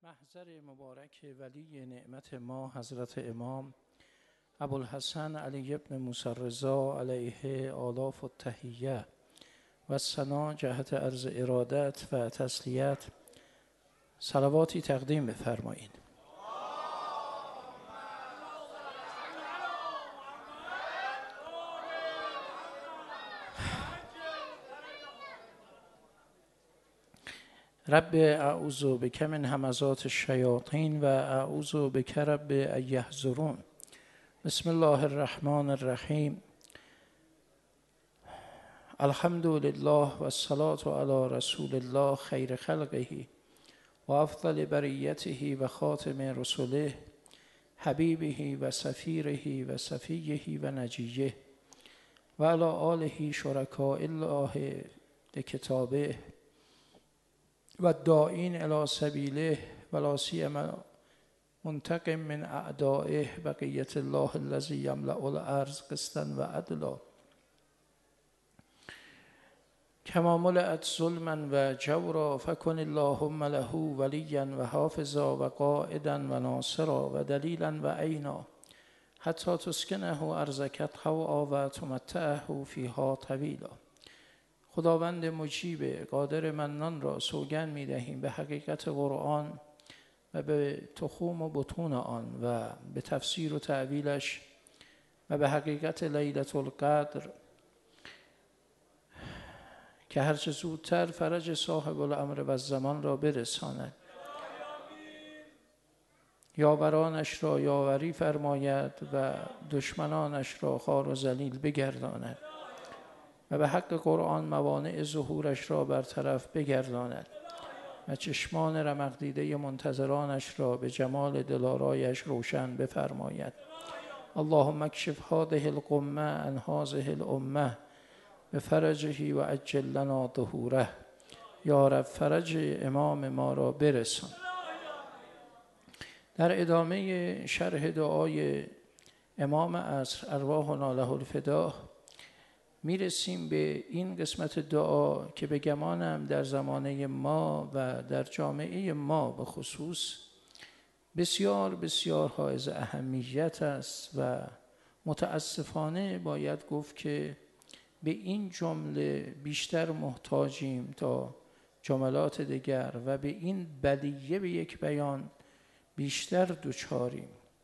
محضر مبارک ولی نعمت ما حضرت امام ابوالحسن علی ابن موسی الرضا علیه آلاف التحیه و ثنا جهت عرض ارادت و تسلیت صلواتی تقدیم بفرمایید. رب اعوذ بک من همزات الشیاطین و اعوذ بک رب ان یحضرون. بسم الله الرحمن الرحیم. الحمد لله و الصلاة علی رسول الله خیر خلقه و افضل بریته و خاتم رسله حبیبه و سفیره و صفیه و نجیه و علی آله شرکاء الله بکتابه و داعین الی سبیله و لا سیما منتقم من اعدائه بقیت الله الذی یملأ الارض قسطا و عدلا کما ملئت ظلما و جورا فکن اللهم له ولیا و حافظا و قائدا و ناصرا و دلیلا و عینا حتی تسکنه ارضک طوعا و تمتعه فیها طویلا. خداوند مجیب قادر منان را سوگند می دهیم به حقیقت قرآن و به تخوم و بطون آن و به تفسیر و تأویلش و به حقیقت لیلة القدر که هرچه زودتر فرج صاحب الامر و الزمان را برساند، یاورانش را یاوری فرماید و دشمنانش را خوار و ذلیل بگرداند و به حق قرآن موانع ظهورش را برطرف بگرداند و چشمان رمق دیده منتظرانش را به جمال دلارایش روشن بفرماید. اللهم اکشف هذه الغمة عن هذه الامة بفرجه و عجل لنا ظهوره. یا رب فرج امام ما را برسان. در ادامه شرح دعای امام عصر ارواحنا له الفداء میرسیم به این قسمت دعا که به گمانم در زمانه ما و در جامعه ما به خصوص بسیار بسیار حائز اهمیت است و متاسفانه باید گفت که به این جمله بیشتر محتاجیم تا جملات دیگر و به این بدیهه به یک بیان بیشتر دوچاریم.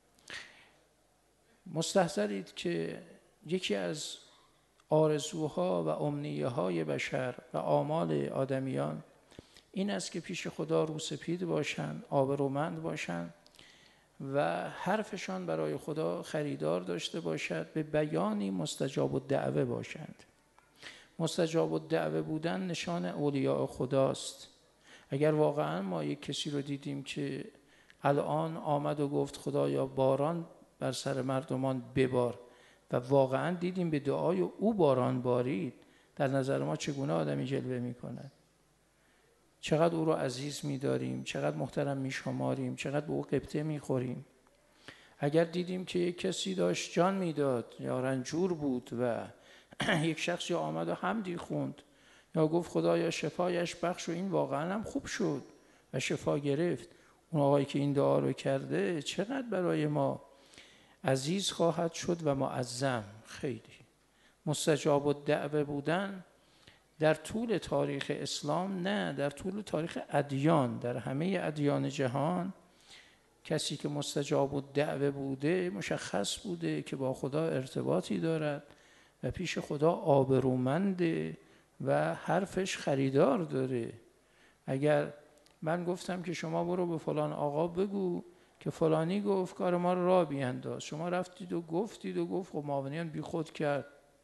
مستحضرید که یکی از آرزوها و امنیه‌های بشر و آمال آدمیان این است که پیش خدا روسپید باشند، آبرومند باشند و حرفشان برای خدا خریدار داشته باشد، به بیانی مستجاب الدعوه باشند. مستجاب الدعوه بودن نشان اولیاء خداست. اگر واقعا ما یک کسی رو دیدیم که الان آمد و گفت خدایا باران بر سر مردمان ببار و واقعا دیدیم به دعای او باران بارید، در نظر ما چگونه آدمی جلوه می کند؟ چقدر او رو عزیز می داریم، چقدر محترم می شماریم، چقدر به او غبطه می خوریم. اگر دیدیم که یک کسی داشت جان می داد یا رنجور بود و یک شخصی آمد و حمدی خوند یا گفت خدایا شفایش بخش و این واقعا هم خوب شد و شفا گرفت، اون آقایی که این دعا رو کرده چقدر برای ما عزیز خواهد شد و معظم. خیلی مستجاب الدعوه بودن در طول تاریخ اسلام، نه در طول تاریخ ادیان، در همه ادیان جهان کسی که مستجاب الدعوه بوده مشخص بوده که با خدا ارتباطی دارد و پیش خدا آبرومنده و حرفش خریدار داره. اگر من گفتم که شما برو به فلان آقا بگو که فلانی گفت کار ما رو راه بینداز، شما رفتید و گفتید و گفت خب معاونیان بی خود کرد،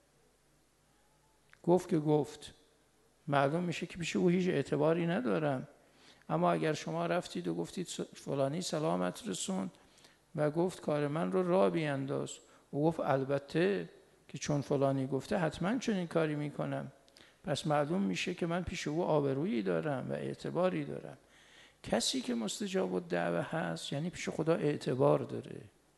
گفت که گفت، معلوم میشه که پیش او هیچ اعتباری ندارم. اما اگر شما رفتید و گفتید فلانی سلامت رسوند و گفت کار من رو راه بینداز، او گفت البته که چون فلانی گفته حتما چنین کاری میکنم، پس معلوم میشه که من پیش او آبرویی دارم و اعتباری دارم. کسی که مستجاب الدعوه هست یعنی پیش خدا اعتبار داره،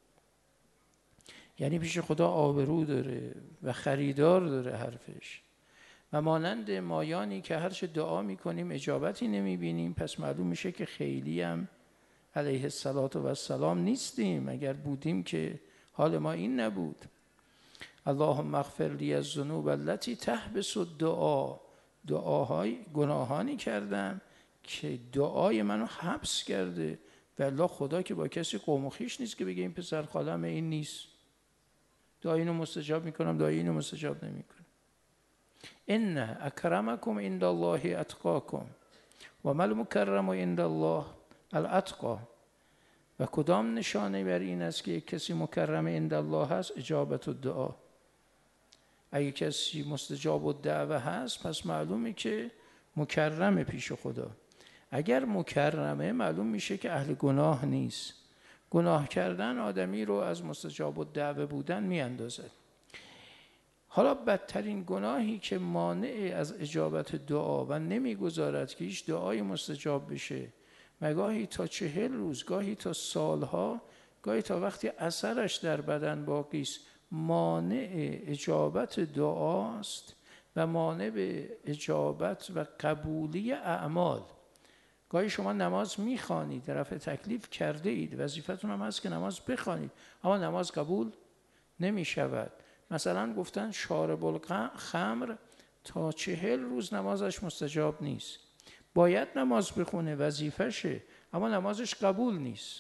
یعنی پیش خدا آبرو داره و خریدار داره حرفش. و مانند مایانی که هرچه دعا میکنیم اجابتی نمیبینیم، پس معلوم میشه که خیلی هم علیه السلام نیستیم. اگر بودیم که حال ما این نبود. اللهم اغفر لی الذنوب التي تحبس الدعا. دعاهای گناهانی کردم که دعای منو حبس کرده. والله خدا که با کسی قوم و خویش نیست که بگه این پسر خالم این نیست، دعای اینو مستجاب میکنم، دعای اینو مستجاب نمیکنم. ان اکرمکم عند الله اتقاکم و ما المکرم عند الله الاتقی. و کدام نشانه بر این است که یک کسی مکرم عند الله هست؟ اجابت الدعا. اگه کسی مستجاب الدعوه هست پس معلومه که مکرمه پیش خدا. اگر مکرمه معلوم میشه که اهل گناه نیست. گناه کردن آدمی رو از مستجاب الدعوه بودن میاندازد. حالا بدترین گناهی که مانع از اجابت دعا و نمیگذارد که هیچ دعای مستجاب بشه و گاهی تا 40 روز، گاهی تا سالها، گاهی تا وقتی اثرش در بدن باقی است، مانع اجابت دعاست و مانع به اجابت و قبولی اعمال. گاهی شما نماز میخوانید، رفع تکلیف کرده اید، وظیفتون هم هست که نماز بخوانید، اما نماز قبول نمیشود. مثلا گفتن شارب الخمر تا 40 روز نمازش مستجاب نیست. باید نماز بخونه، وظیفشه، اما نمازش قبول نیست،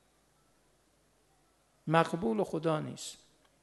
مقبول خدا نیست.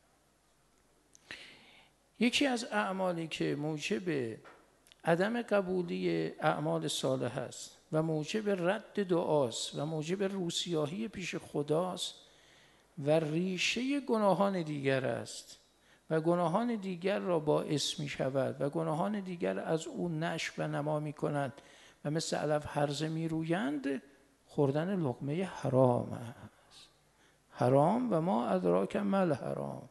یکی از اعمالی که موجب عدم قبولی اعمال صالح است و موجب رد دعاست و موجب روسیاهی پیش خداست و ریشه گناهان دیگر است و گناهان دیگر را باعث می شود و گناهان دیگر از او نشو و نما می کنند و مثل علف هرزه می رویند. خوردن لقمه حرام است. حرام و ما ادراک ما الحرام.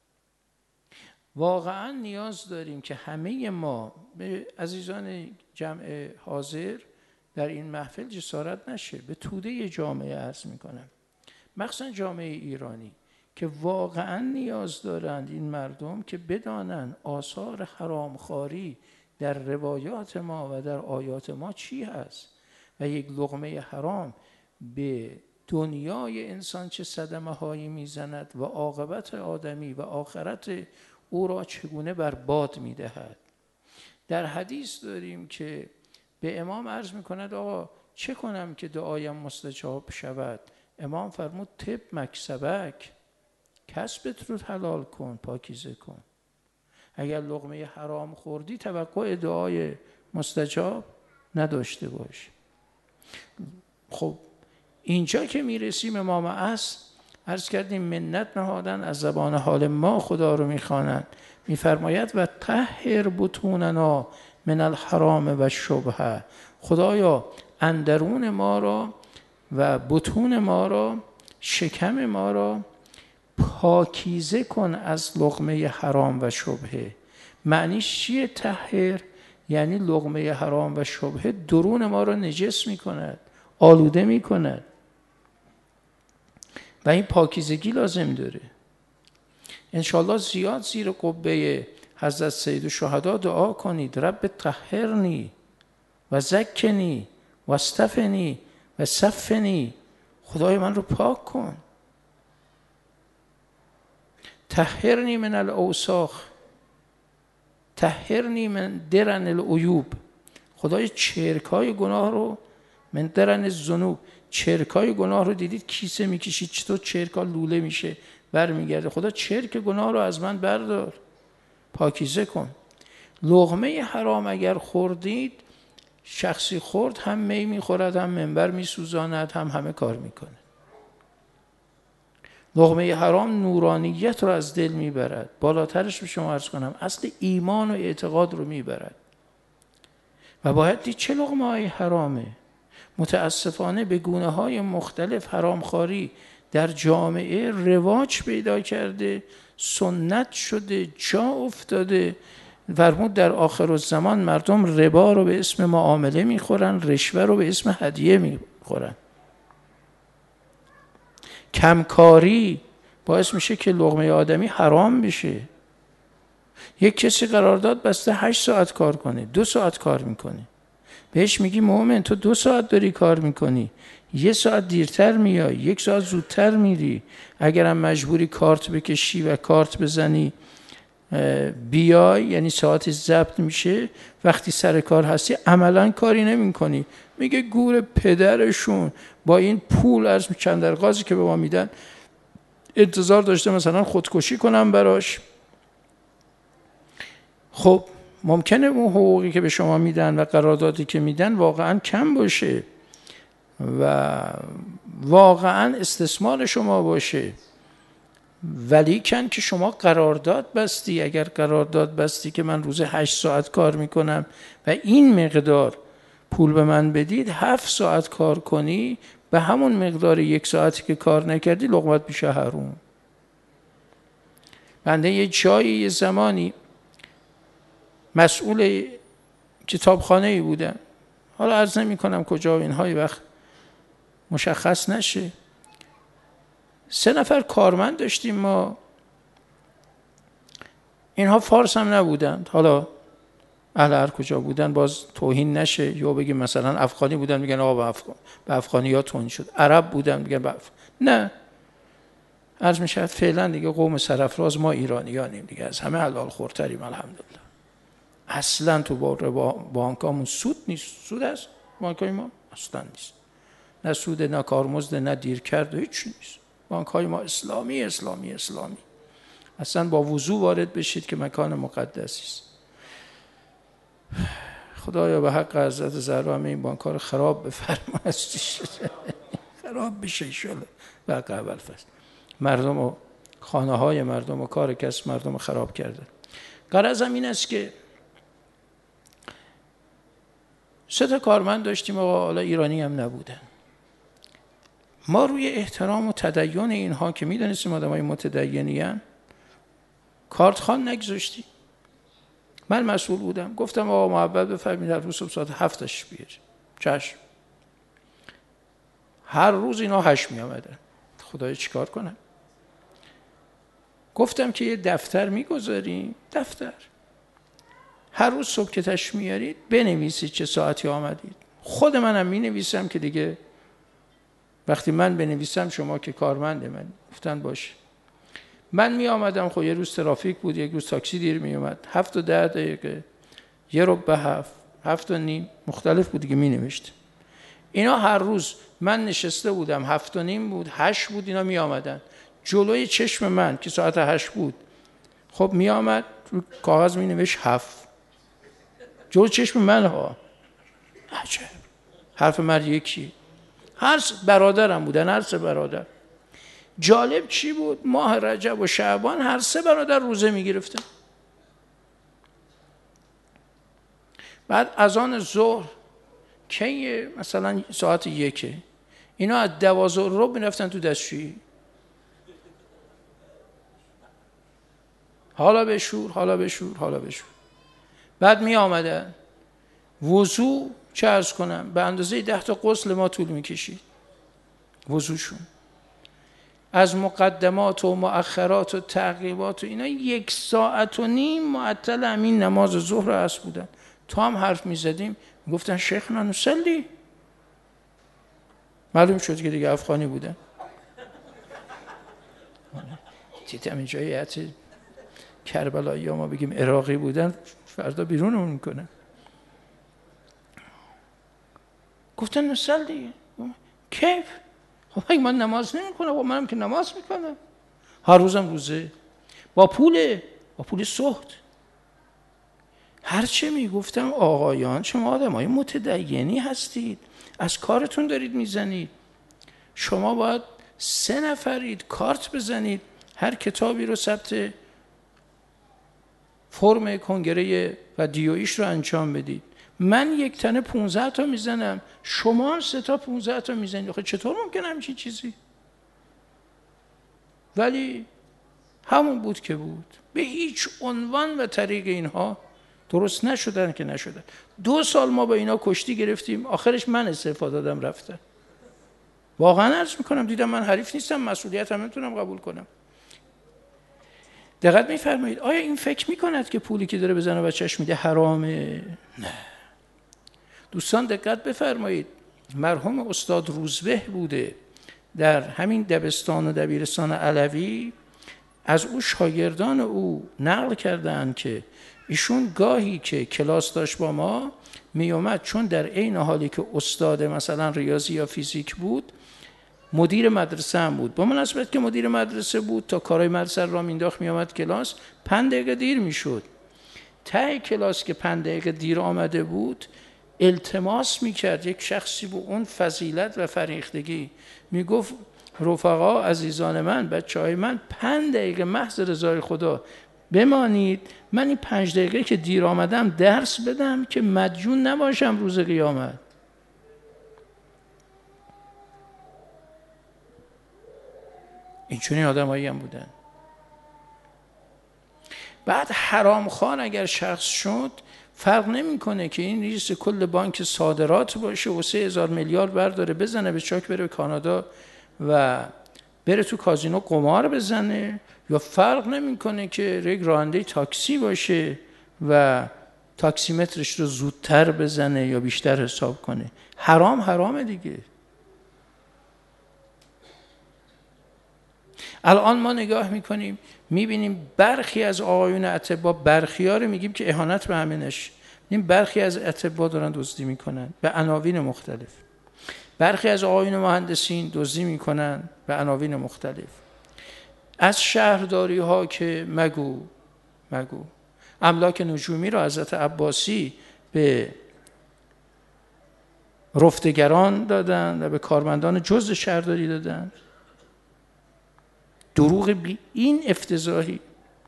واقعا نیاز داریم که همه ما، به عزیزان جمع حاضر در این محفل جسارت نشه، به توده جامعه عرض میکنم، مخصوصا جامعه ایرانی، که واقعا نیاز دارند این مردم که بدانند آثار حرامخواری در روایات ما و در آیات ما چی هست و یک لقمه حرام به دنیای انسان چه صدمه هایی میزند و عاقبت آدمی و آخرت او را چگونه برباد میدهد. در حدیث داریم که به امام عرض میکند آقا چه کنم که دعایم مستجاب شود؟ امام فرمود طب مکسبک، کسبت رو حلال کن، پاکیزه کن. اگر لقمه حرام خوردی توقع دعای مستجاب نداشته باش. خب اینجا که میرسیم امام عرض کردیم منت نهادن از زبان حال ما خدا رو میخوانند. میفرماید و طهر بطوننا من الحرام و شبهه. خدایا اندرون ما را و بطون ما را، شکم ما را پاکیزه کن از لقمه حرام و شبهه. معنیش چیه طهر؟ یعنی لقمه حرام و شبهه درون ما را نجس میکند، آلوده میکند و این پاکیزگی لازم داره. انشاءالله زیاد زیر قبه حضرت سید الشهدا دعا کنید رب طهرنی و زکنی و استفنی و صفنی. خدای من رو پاک کن. طهرنی من الاوساخ، طهرنی من درن العیوب. خدای چرکای گناه رو، من درن الذنوب، چرکای گناه رو دیدید کیسه میکشید چطور چرکا لوله میشه برمیگرده. خدا چرک گناه رو از من بردار، پاکیزه کن. لقمه حرام اگر خوردید، شخصی خورد هم می میخورد، هم منبر میسوزاند، هم همه کار میکنه. لقمه حرام نورانیت رو از دل میبرد. بالاترش به شما عرض کنم اصل ایمان و اعتقاد رو میبرد. و باید دید چه لقمه های حرامه. متاسفانه به گونه های مختلف حرامخواری در جامعه رواج پیدا کرده، سنت شده، جا افتاده. فرمود در آخر الزمان مردم ربا رو به اسم معامله میخورن، رشوه رو به اسم هدیه میخورن. کمکاری باعث میشه که لقمه آدمی حرام بشه. یک کسی قرارداد بسته 8 ساعت کار کنه، 2 ساعت کار میکنه، بهش میگی مومن تو 2 ساعت داری کار میکنی، 1 ساعت دیرتر میای، 1 ساعت زودتر میری. اگرم مجبوری کارت بکشی و کارت بزنی بیای، یعنی ساعت ضبط میشه، وقتی سر کار هستی عملا کاری نمی کنی. میگه گور پدرشون با این پول از چندرغازی که به ما میدن انتظار داشته مثلا خودکشی کنم براش. خب ممکنه اون حقوقی که به شما میدن و قراردادی که میدن واقعا کم باشه و واقعا استثمار شما باشه، ولی کن که شما قرارداد بستی. اگر قرارداد بستی که من روز 8 ساعت کار میکنم و این مقدار پول به من بدید، 7 ساعت کار کنی به همون مقدار 1 ساعتی که کار نکردی لقمت میشه حروم. بنده یه جایی یه زمانی مسئول کتابخانه‌ای بودم، حالا عرض نمی کنم کجا، اینهای وقت مشخص نشه. 3 نفر کارمند داشتیم ما، اینها فارس هم نبودند، حالا اهل هر کجا بودن باز توهین نشه، یا بگیم مثلا افغانی بودن میگن آقا به افغانی ها توهین شد، عرب بودن میگن نه، عرض میشه فعلا دیگه قوم سرفراز ما ایرانیانیم دیگه، از همه حلال خورتریم الحمدلله. اصلا تو بانکامون سود نیست. سود هست بانکای ما؟ اصلا نیست. نه سود، نه کارمزد، نه دیرکرد، هیچ نیست. بانکای ما اسلامی اسلامی اسلامی. اصلا با وضو وارد بشید که مکان مقدسی است. خدایا به حق حضرت زهرا همه این بانک‌ها رو خراب بفرما، خراب بشه ان شاء الله. به حق ابوالفضل مردم و خانه‌های مردم و کار کسب مردم رو خراب کرده. غرضم این است که 3 تا کارمند داشتیم و حالا ایرانی هم نبودن. ما روی احترام و تدین اینها که میدونستیم آدمای متدینی ان کارت خوان نگذاشتیم. من مسئول بودم، گفتم آقا محبت بفرمایید هر روز صبح ساعت 7 بیارید. چشم. هر روز اینا 8 می آمدن. خدایا چیکار کنم؟ گفتم که یه دفتر میگذاریم، دفتر هر روز صبح که تشریف میارید بنویسید چه ساعتی آمدید. خود منم مینویسم که دیگه وقتی من بنویسم شما که کارمند من گفتن باشه. من می آمدم، خب یه روز ترافیک بود، یک روز تاکسی دیر می اومد، 7 تا 10 دقیقه، 6:45، 7:30 مختلف بود دیگه می نوشتم. اینا هر روز من نشسته بودم 7:30 بود، 8 بود، اینا می آمدن جلوی چشم من که ساعت 8 بود. خب می آمد رو کاغذ می نوشت 7 جلوی چشم من ها. عجب. حرف مرد یکی. هر برادرم بودن، هر 3 برادر. جالب چی بود؟ ماه رجب و شعبان هر 3 برادر روزه می گرفتن. بعد اذان ظهر کی مثلا ساعت 1 اینا از 12:15 می رفتن تو دستشویی. حالا بشور حالا بشور حالا بشور. بعد می آمدن وضو چه عرض کنم به اندازه 10 تا غسل ما طول می کشید وضوشون. از مقدمات و مؤخرات و تعقیبات و اینا 1.5 ساعت معطل همین نماز ظهر است بودن. تا هم حرف می زدیم گفتن شیخنا نصلی. معلوم شد که دیگه افغانی بودن. دیدم اینجا یه کربلایی ها ما بگیم عراقی بودن فردا بیرونمون میکنن. گفتن نصلی. کیف؟ خب من نماز نمیکنم و منم که نماز میکنم هر روزم روزه با پول سخت. هرچه میگفتم آقایان شما آدمای متدینی هستید، از کارتون دارید میزنید، شما باید 3 نفرید کارت بزنید، هر کتابی رو ثبت فرم کنگره و دیویش رو انجام بدید. من یک تنه 15 تا میزنم، شما هم 3 تا 15 تا میزنید. خب چطور ممکنه همچین چیزی؟ ولی همون بود که بود. به هیچ عنوان و طریق اینها درست نشدن که نشدن. 2 سال ما با اینا کشتی گرفتیم، آخرش من استعفا دادم رفتم. واقعا عرض میکنم دیدم من حریف نیستم، مسئولیت هم نمیتونم قبول کنم. دقت میفرمایید آیا این فکر میکند که پولی که داره بزنه بچهش میده حرامه؟ نه. دوستان دقت بفرمایید، مرحوم استاد روزبه بوده، در همین دبستان و دبیرستان علوی از او شاگردان او نقل کردند که ایشون گاهی که کلاس داشت با ما می اومد، چون در عین حالی که استاد مثلا ریاضی یا فیزیک بود مدیر مدرسه هم بود، با مناسبت که مدیر مدرسه بود تا کارهای مدرسه را مینداخت می اومد کلاس 5 دقیقه دیر میشد. ته کلاس که 5 دقیقه دیر آمده بود التماس میکرد یک شخصی با اون فضیلت و فریختگی، میگفت رفقا عزیزان من، بچهای من 5 دقیقه محض رضای خدا بمانید، من این 5 دقیقه که دیر آمدم درس بدم که مدیون نباشم روز قیامت. این چنین آدمایی هم بودن. بعد حرامخوار اگر شخص شد فرق نمیکنه که این رئیس کل بانک صادرات باشه و 3000 میلیارد برداره بزنه به چاک بره به کانادا و بره تو کازینو قمار بزنه، یا فرق نمیکنه که یک راننده تاکسی باشه و تاکسیمترش رو زودتر بزنه یا بیشتر حساب کنه. حرام حرامه دیگه. الان ما نگاه میکنیم میبینیم برخی از آقایون اطباء، برخی ها رو میگیم که اهانت به همینش، این برخی از اطباء دارن دزدی میکنن به عناوین مختلف، برخی از آقایون مهندسین دزدی میکنن به عناوین مختلف. از شهرداری ها که مگو املاک نجومی رو حضرت عباسی به رفتگران دادن و به کارمندان جزء شهرداری دادن. دروغ این افتضاحی.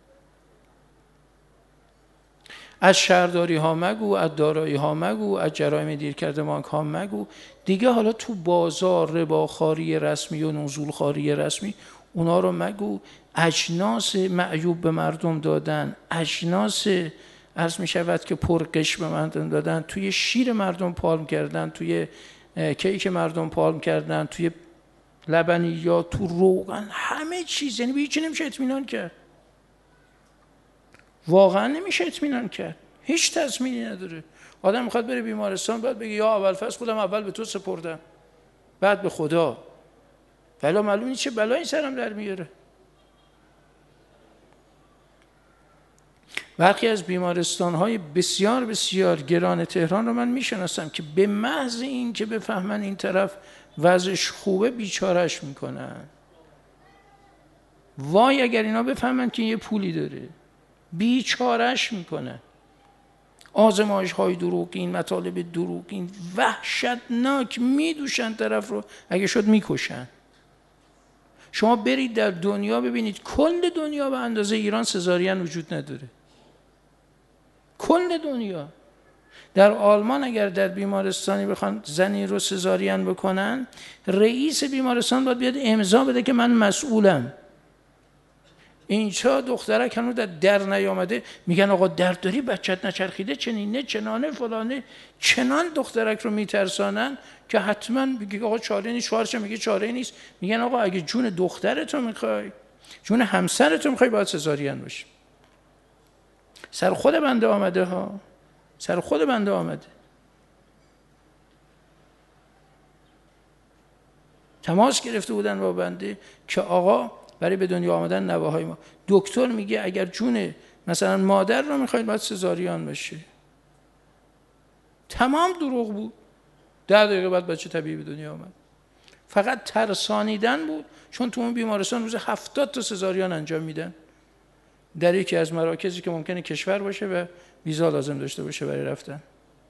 از شهرداری ها مگو، از دارایی ها مگو، از جرایم دیر کرده بانک ها مگو. دیگه حالا تو بازار رباخواری رسمی و نزولخواری رسمی اونا رو مگو. اجناس معیوب به مردم دادن، اجناس عرض می شود که پرقش به مردم دادن، توی شیر مردم پالم کردن، توی کیک مردم پالم کردن، توی لبنیات، تو روغن، همه چیز. یعنی به هیچی نمیشه اطمینان کرد، واقعا نمیشه اطمینان کرد، هیچ تضمینی نداره. آدم میخواد بره بیمارستان بعد بگه یا اول فصل خودم اول به تو سپردم بعد به خدا، ولی معلوم نیست چه بلایی سرم در میاره. برخی از بیمارستان‌های بسیار بسیار گران تهران رو من میشناسم که به محض این که بفهمن این طرف وضعش خوبه بیچارهش میکنن. وای اگر اینا بفهمن که یه پولی داره بیچارهش میکنن. آزمایش‌های دروغین، مطالب دروغین وحشتناک میدوشن طرف رو، اگه شد میکشن. شما برید در دنیا ببینید کل دنیا به اندازه ایران سزارین وجود نداره، کل دنیا. در آلمان اگر در بیمارستانی بخوان زنی رو سزارین بکنن، رئیس بیمارستان باید بیاد امضا بده که من مسئولم. اینجا دخترک هنوز در نیامده میگن آقا درد داری، بچت نچرخیده، چنینه چنانه فلانه، چنان دخترک رو میترسانن که حتما میگه آقا چاره نیست. شوهرش میگه چاره نیست، میگن آقا اگه جون دخترتو میخوای، جون همسرتو میخوای، باید سزارین باشه. سر خود بنده آمده ها، سر خود بنده آمده. تماس گرفته بودن با بنده که آقا برای به دنیا آمدن نوه‌های ما، دکتر میگه اگر جون مثلا مادر رو میخواید باید سزارین بشه. تمام دروغ بود. 10 دقیقه بعد بچه طبیعی به دنیا آمد. فقط ترسانیدن بود، چون تو اون بیمارستان روز 70 تا سزارین انجام میدن در یکی از مراکزی که ممکنه کشور باشه و ویزا لازم داشته باشه برای رفتن.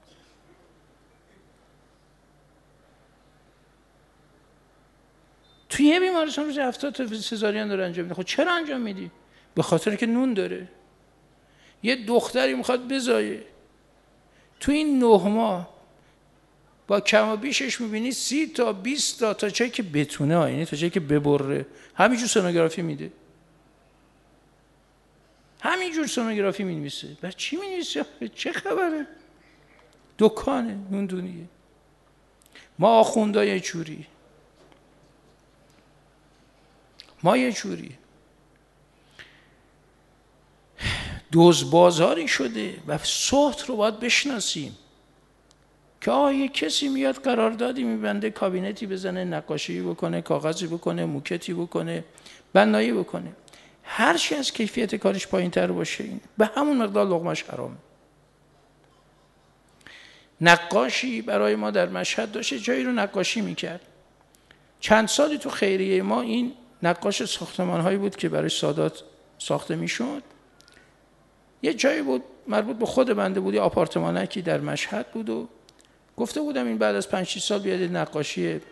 توی یه بیمارستان روز 70 تا سزارین داره انجام میده. خب چرا انجام میدی؟ به خاطر که نون داره. یه دختری میخواد بزایه، تو این 9 ماه با کم و بیشش میبینی 30 تا 20 تا چایی که بتونه، یعنی تا چایی که ببره، همینجور سونوگرافی میده، همینجور سونوگرافی مینویسه. برای چی مینویسه؟ چه خبره؟ دکانه، نوندونیه. ما آخوندای چوری، ما یه جوری دوز بازاری شده و سحت رو باید بشناسیم. که یه کسی میاد قراردادی میبنده، کابینتی بزنه، نقاشی بکنه، کاغذی بکنه، موکتی بکنه، بنایی بکنه، هر چی از کیفیت کارش پایین‌تر باشه این به همون مقدار لقمه‌اش حرامه. نقاشی برای ما در مشهد داشت جایی رو نقاشی میکرد. چند سالی تو خیریه ما این نقاش ساختمان‌هایی بود که برای سادات ساخته میشد. یه جایی بود مربوط به خود بنده بود، یه آپارتمانکی در مشهد بود و گفته بودم این بعد از 5-6 سال بیاد نقاشی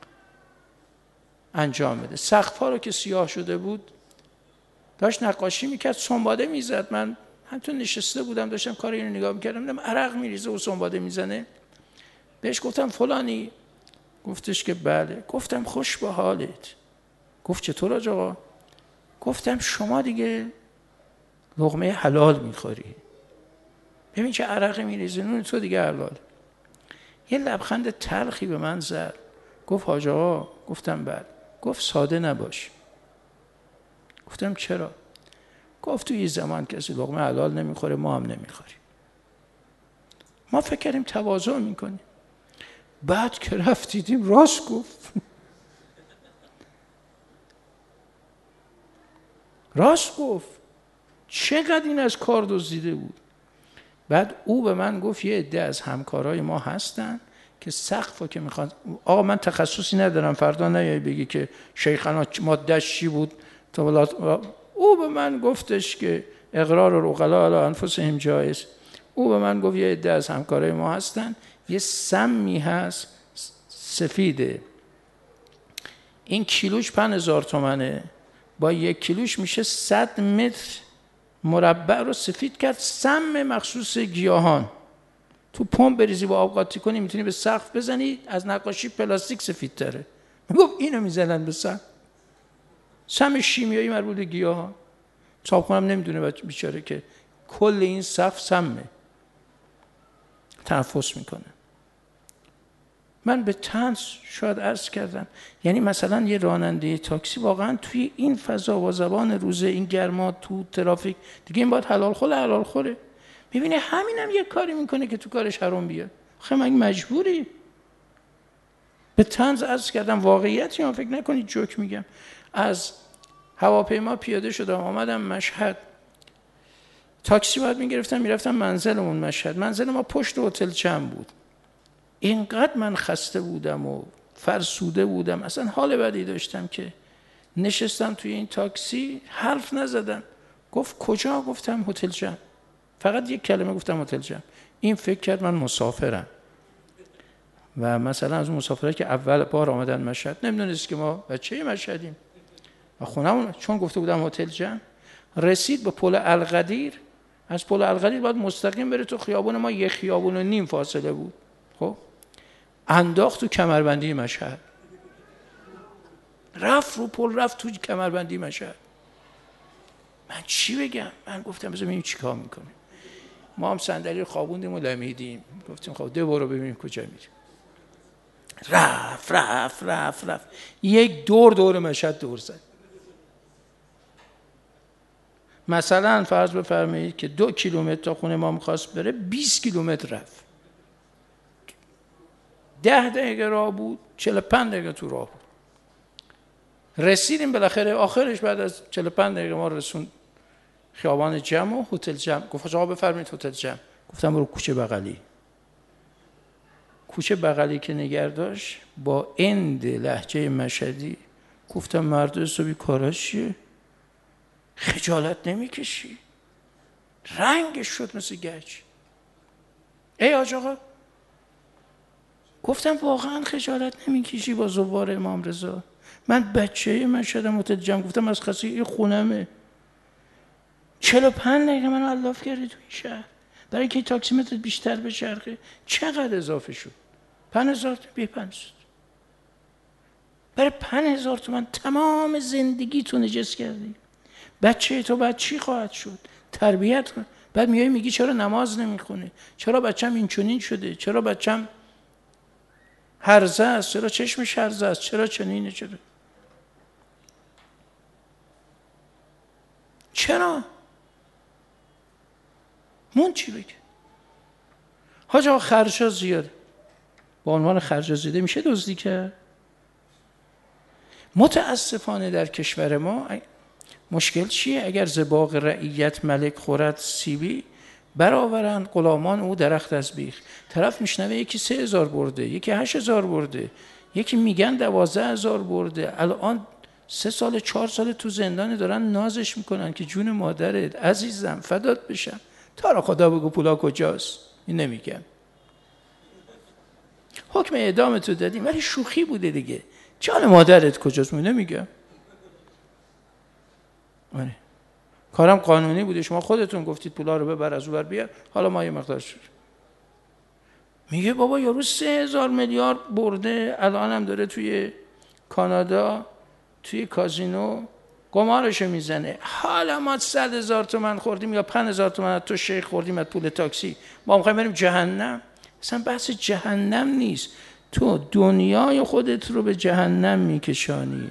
انجام بده. سقف‌ها رو که سیاه شده بود داشت نقاشی میکرد، سنباده میزد. من همتون نشسته بودم داشتم کار اینو نگاه میکردم، دیدم عرق میریزه و سنباده میزنه. بهش گفتم فلانی؟ گفتش که بله. گفتم خوش به حالت. گفت چطور آج آقا؟ گفتم شما دیگه لقمه حلال میخوری، ببین چه عرقی میریزه، نون تو دیگه حلال. یه لبخند تلخی به من زد، گفت حاج آقا. گفتم بله. گفت ساده نباش. گفتم چرا؟ گفت تو این زمان کسی لقمه حلال نمیخوره، ما هم نمیخوریم. ما فکر کردیم تواضع میکنیم، بعد که رفت دیدیم راست گفت. راست گفت. چقدر این از کار دزدیده بود. بعد او به من گفت یه عده از همکارای ما هستن که سقفو که میخواد، آقا من تخصصی ندارم، فردا نیای بگی که شیخنا ماده‌اش چی بود. او به من گفتش که اقرار العقلاء علی انفسهم جایز. او به من گفت یه عده از همکارای ما هستن، یه سمی هست سفیده، این کیلوش 5000 تومنه، با 1 کیلوش میشه 100 متر مربع رو سفید کرد، سم مخصوص گیاهان. تو پمپ بریزی با آب قاطی کنی میتونی به سقف بزنی، از نقاشی پلاستیک سفید تره. میگفت اینو میزنن به سقف، سم شیمیایی مربوط به گیاهان. صاحبخونم نمیدونه بیچاره که کل این سقف سمه، تنفس میکنه. من به طنز شاید عرض کردم، یعنی مثلا یه راننده تاکسی واقعا توی این فضا با زبان روزه، این گرما، تو ترافیک دیگه، این باید حلال خوره. میبینه همینم یه کاری میکنه که تو کارش حرام بیاد. خب من مجبوری. به طنز عرض کردم واقعیتی، من فکر نکنید جوک میگم. از هواپیما پیاده شدم آمدم مشهد، تاکسی باید میگرفتم میرفتم منزلمون مشهد. منزل ما پشت هتل چم بود. اینقدر من خسته بودم و فرسوده بودم، اصلا حال بدی داشتم که نشستم توی این تاکسی، حرف نزدم. گفت کجا؟ گفتم هتل جم. فقط یک کلمه گفتم هتل جم. این فکر کرد من مسافرم و مثلا از اون مسافرایی که اول بار آمدن مشهد نمیدونست که ما بچه مشهدیم و خونمون، چون گفته بودم هتل جم. رسید به پل القدیر. از پل القدیر باید مستقیم بره تو خیابون ما، 1.5 خیابون فاصله بود. خب انداخت تو کمربندی مشهد، رفت رو پل، رفت تو کمربندی مشهد. من چی بگم؟ من گفتم بذار ببینیم چیکار میکنیم. ما هم صندلی رو خوابوندیم و لمیدیم، گفتیم خب برو ببینیم کجا میریم. رفت 1 دور مشهد دور زد. مثلا فرض بفرمایید که 2 کیلومتر تا خونه ما میخواست بره، 20 کیلومتر رفت. 10 دقیقه راه بود، 45 دقیقه تو راه بود. رسیدیم بالاخره، آخرش بعد از 45 دقیقه ما رسون خیابان جم و هتل جم. گفت آقا بفرمایید هتل جم. گفتم برو کوچه بغلی. کوچه بغلی که نگرداش با اند لهجه مشهدی گفتم مرد حسابی کاراش چیه؟ خجالت نمیکشی؟ رنگش شد مثل گچ. ای آج آقا، گفتم واقعا خجالت نمیکشی با زوار امام رضا؟ من بچه مشهدم هتل جم. گفتم از خاصی خونمه. 45 دقیقه منو الاف کردی تو این شهر برای که تاکسی متر بیشتر به چرخه. چقدر اضافه شد؟ 5000 تومن. 5000 برای 5000 تومن تمام زندگی تو نجس کردی. بچه تو بعد چی خواهد شد؟ تربیت کن. بعد میای میگی چرا نماز نمیخونه، چرا بچم این چنین شده، چرا بچم هرزه است، چرا چشمش هرزه است، چرا چنینه، چرا مون چی بگه؟ حاج آقا خرجا زیاده. با عنوان خرج زیده میشه دزدی کرد؟ متاسفانه در کشور ما مشکل چیه؟ اگر ز باغ رعیت ملک خورد سیبی، برآورند غلامان او درخت از بیخ. طرف میشنوه یکی 3000 برده، یکی 8000 برده، یکی میگن 12000 برده. الان 3 سال 4 سال تو زندان دارن نازش میکنن که جون مادرت عزیزم فدات بشم. تا را خدا بگو پولا کجاست؟ این نمیگن. حکم اعدام تو دادیم ولی شوخی بوده دیگه. جان مادرت کجاست؟ من نمیگم. آره. کارم قانونی بوده، شما خودتون گفتید پولا رو ببر از اون بر بیار، حالا ما یه مقدار شد. میگه بابا یارو 3000 میلیارد برده، الان هم داره توی کانادا توی کازینو قمارش میزنه. حالا ما 100,000 تومان خوردیم یا 5000 تومان تو شیخ خوردیم از پول تاکسی، ما میخوایم بریم جهنم. اصلا بحث جهنم نیست، تو دنیای خودت رو به جهنم میکشانی.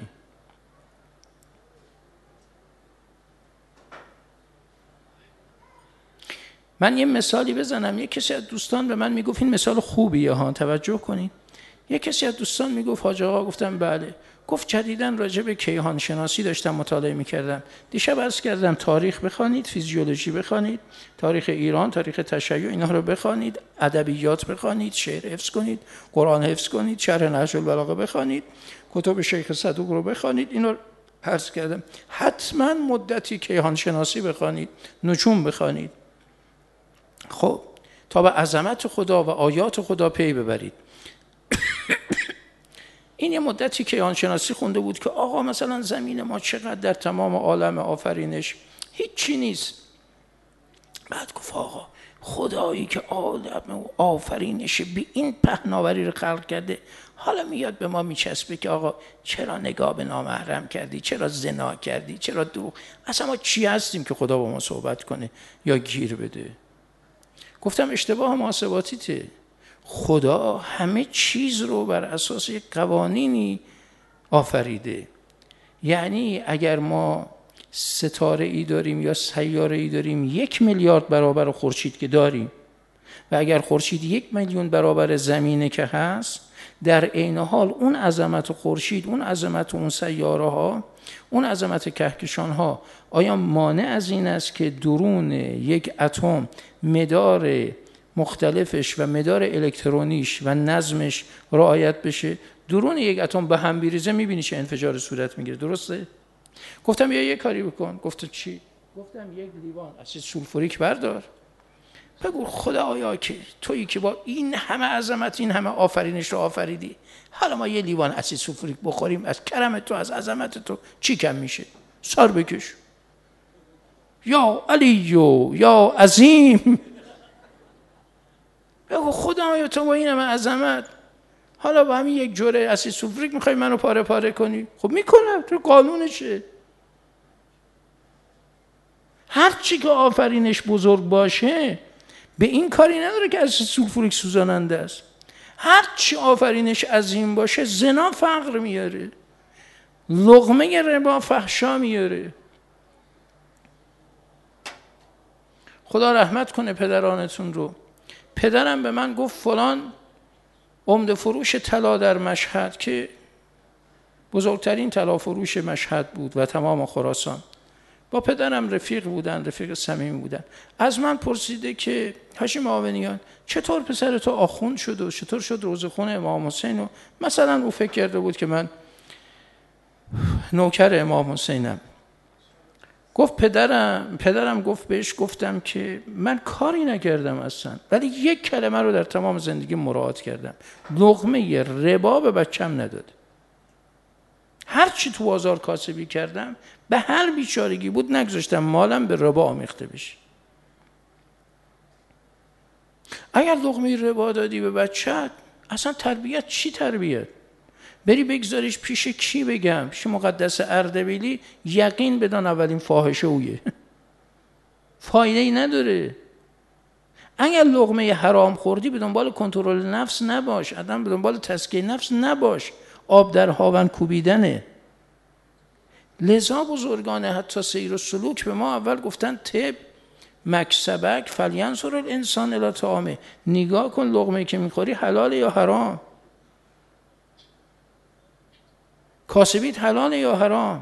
من یه مثالی بزنم. یه کسی از دوستان به من میگفت، این مثال خوبیه ها، توجه کنید. یه کسی از دوستان میگفت حاج آقا، گفتم بله. گفت جدیداً راجع به کیهان شناسی داشتم مطالعه میکردم. دیشب عرض کردم تاریخ بخوانید، فیزیولوژی بخوانید، تاریخ ایران، تاریخ تشیع، اینا رو بخوانید، ادبیات بخوانید، شعر حفظ کنید، قرآن حفظ کنید، شرح نهج البلاغه بخوانید، کتب شیخ صدوق رو بخوانید. اینو عرض کردم. حتما مدتی کیهان شناسی بخوانید، نجوم بخوانید. خب تا به عظمت خدا و آیات خدا پی ببرید. این یه مدتی کیهان شناسی خونده بود که آقا مثلا زمین ما چقدر در تمام عالم آفرینش هیچی نیست. بعد گفت آقا خدایی که عالم و آفرینش به این پهناوری رو خلق کرده، حالا میاد به ما میچسبه که آقا چرا نگاه به نامحرم کردی، چرا زنا کردی، چرا دروغ. اصلا ما چی هستیم که خدا با ما صحبت کنه یا گیر بده؟ گفتم اشتباه محاسباتیته. خدا همه چیز رو بر اساس یک قوانینی آفریده. یعنی اگر ما ستاره ای داریم یا سیاره ای داریم 1 میلیارد برابر خورشید که داریم، و اگر خورشید 1 میلیون برابر زمینه که هست، در عین حال اون عظمت خورشید، اون عظمت اون سیاره ها، اون عظمت کهکشان ها، آیا مانع از این است که درون یک اتم مدار مختلفش و مدار الکترونیش و نظمش رعایت بشه؟ درون یک اتم به هم بریزه میبینی چه انفجار صورت میگیره، درسته؟ گفتم یه کاری بکن. گفت چی؟ گفتم یک لیوان اسید سولفوریک بردار، بگو خدایا که تویی که با این همه عظمت این همه آفرینش رو آفریدی، حالا ما یه لیوان اسید سولفوریک بخوریم، از کرم تو، از عظمت تو چی کم میشه؟ سر بکش. یا علیو یا عظیم، بگو خدایا تو با این همه عظمت، حالا با همین یک جوره اسید سولفوریک میخوای منو پاره پاره کنی؟ خب میکنم، تو قانونشه. هر چی که آفرینش بزرگ باشه به این کاری نداره که اسید سولفوریک سوزاننده است. هر چی آفرینش عظیم باشه زنا فقر میاره، لقمه ربا فحشا میاره. خدا رحمت کنه پدرانتون رو. پدرم به من گفت فلان عمده فروش طلا در مشهد، که بزرگترین طلا فروش مشهد بود و تمام خراسان، با پدرم رفیق بودن، رفیق صمیمی بودن. از من پرسیده که حاجی معاونیان چطور پسر تو آخوند شد و چطور شد روزخون امام حسین؟ و مثلا او فکر کرده بود که من نوکر امام حسینم. گفت پدرم گفت بهش گفتم که من کاری نکردم اصلا، ولی یک کلمه رو در تمام زندگی مراعات کردم، لقمه ربا به بچم نداده. هر چی تو بازار کاسبی کردم به هر بیچارگی بود نگذاشتم مالم به ربا آمیخته بشه. اگر لقمه ربا دادی به بچت، اصلا تربیت چی تربیت؟ بری بگذاریش پیش کی بگم؟ پیش مقدس اردبیلی؟ یقین بدان اولین فاحشه اویه. فایده ای نداره. اگر لقمه حرام خوردی به دنبال کنترل نفس نباش، آدم به دنبال تزکیه نفس نباش، آب در هاون کوبیدنه. لذا بزرگان حتی سیر و سلوک به ما اول گفتن طب مکسبک فلینظر الانسان الی طعامه. نگاه کن لقمه که میخوری حلال یا حرام، کاسبیت حلال یا حرام،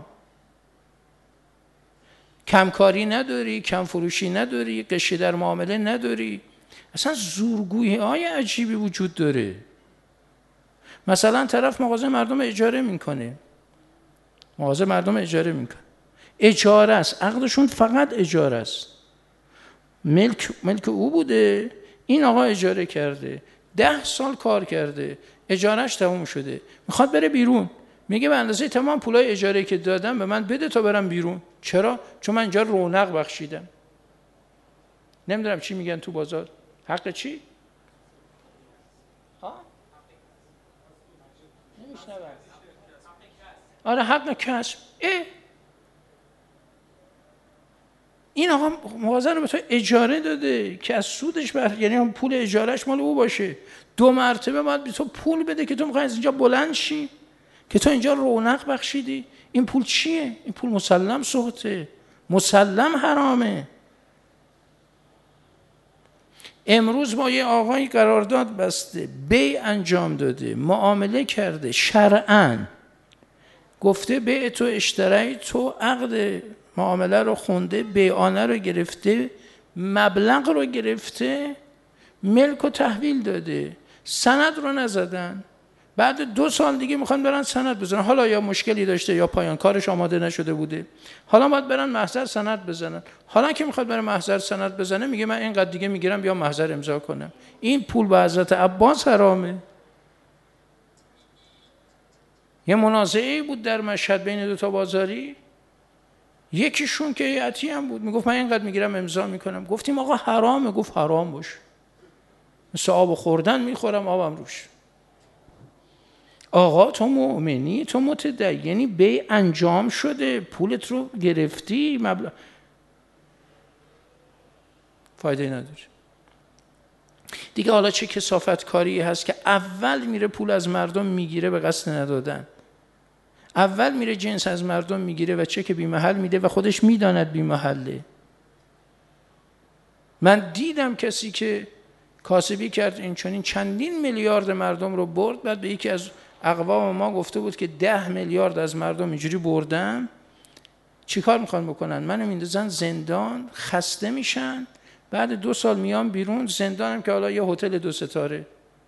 کمکاری نداری، کم فروشی نداری، قشی در معامله نداری. اصلا زورگویی های عجیبی وجود داره. مثلا طرف مغازه مردم اجاره میکنه، مغازه مردم اجاره میکنه، اجاره است، عقدشون فقط اجاره است، ملک او بوده، این آقا اجاره کرده، 10 سال کار کرده، اجارهش تموم شده، میخواد بره بیرون، میگه به اندازه تمام پولای اجاره که دادم به من بده تا برم بیرون. چرا؟ چون من اینجا رونق بخشیدم. نمیدونم چی میگن تو بازار، حق چی؟ نمیشنوم. آره حق کسب. این آقا مغازه رو به تو اجاره داده که از سودش یعنی پول اجارهش مال او باشه. 2 مرتبه باید به تو پول بده که تو میخوای از اینجا بلند شی، که تو اینجا رونق بخشیدی. این پول چیه؟ این پول مسلم سقطه، مسلم حرامه. امروز با یه آقایی قرارداد بسته، بیع انجام داده، معامله کرده، شرعاً گفته بیع تو اشتری تو، عقد معامله رو خونده، بیعانه رو گرفته، مبلغ رو گرفته، ملک رو تحویل داده، سند رو نزدن. بعد 2 سال دیگه میخوان برن سند بزنن. حالا یا مشکلی داشته یا پایان کارش آماده نشده بوده، حالا باید برن محضر سند بزنن. حالا که میخواد بره محضر سند بزنه میگه من اینقدر دیگه میگیرم بیا محضر امضا کنم. این پول به حضرت عباس حرامه. یه منازعه بود در مشهد بین 2 تا بازاری، یکیشون که هیئتی هم بود میگفت من اینقدر میگیرم امضا میکنم. گفتیم آقا حرامه. گفت حرام باش، مثل آب خوردن میخورم آبم روش. آقا تو مؤمنی، تو متدینی، بیع انجام شده، پولت رو گرفتی، مبلغ فایده نداره دیگه. حالا چه کثافت کاری هست که اول میره پول از مردم میگیره به قصد ندادن، اول میره جنس از مردم میگیره و چک بی محل میده و خودش میداند بی محله. من دیدم کسی که کاسبی کرد این چنین چندین میلیارد مردم رو برد، بعد به یکی از اقوام ما گفته بود که 10 میلیارد از مردم اینجوری بردم. چی کار میخوان بکنن؟ منو میندازن زندان، خسته میشن، بعد 2 سال میام بیرون. زندانم که حالا یه هتل 2 ستاره.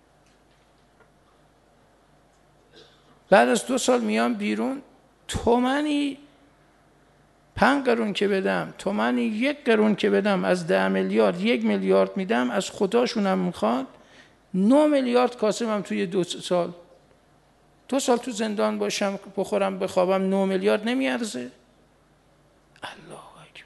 بعد از 2 سال میام بیرون، تومنی 5 قرون که بدم، تومنی 1 قرون که بدم، از 10 میلیارد 1 میلیارد میدم، از خداشونم میخواد 9 میلیارد کاسبم توی 2 سال. 2 سال تو زندان باشم، بخورم بخوابم، 9 میلیارد نمیارزه؟ الله اکبر.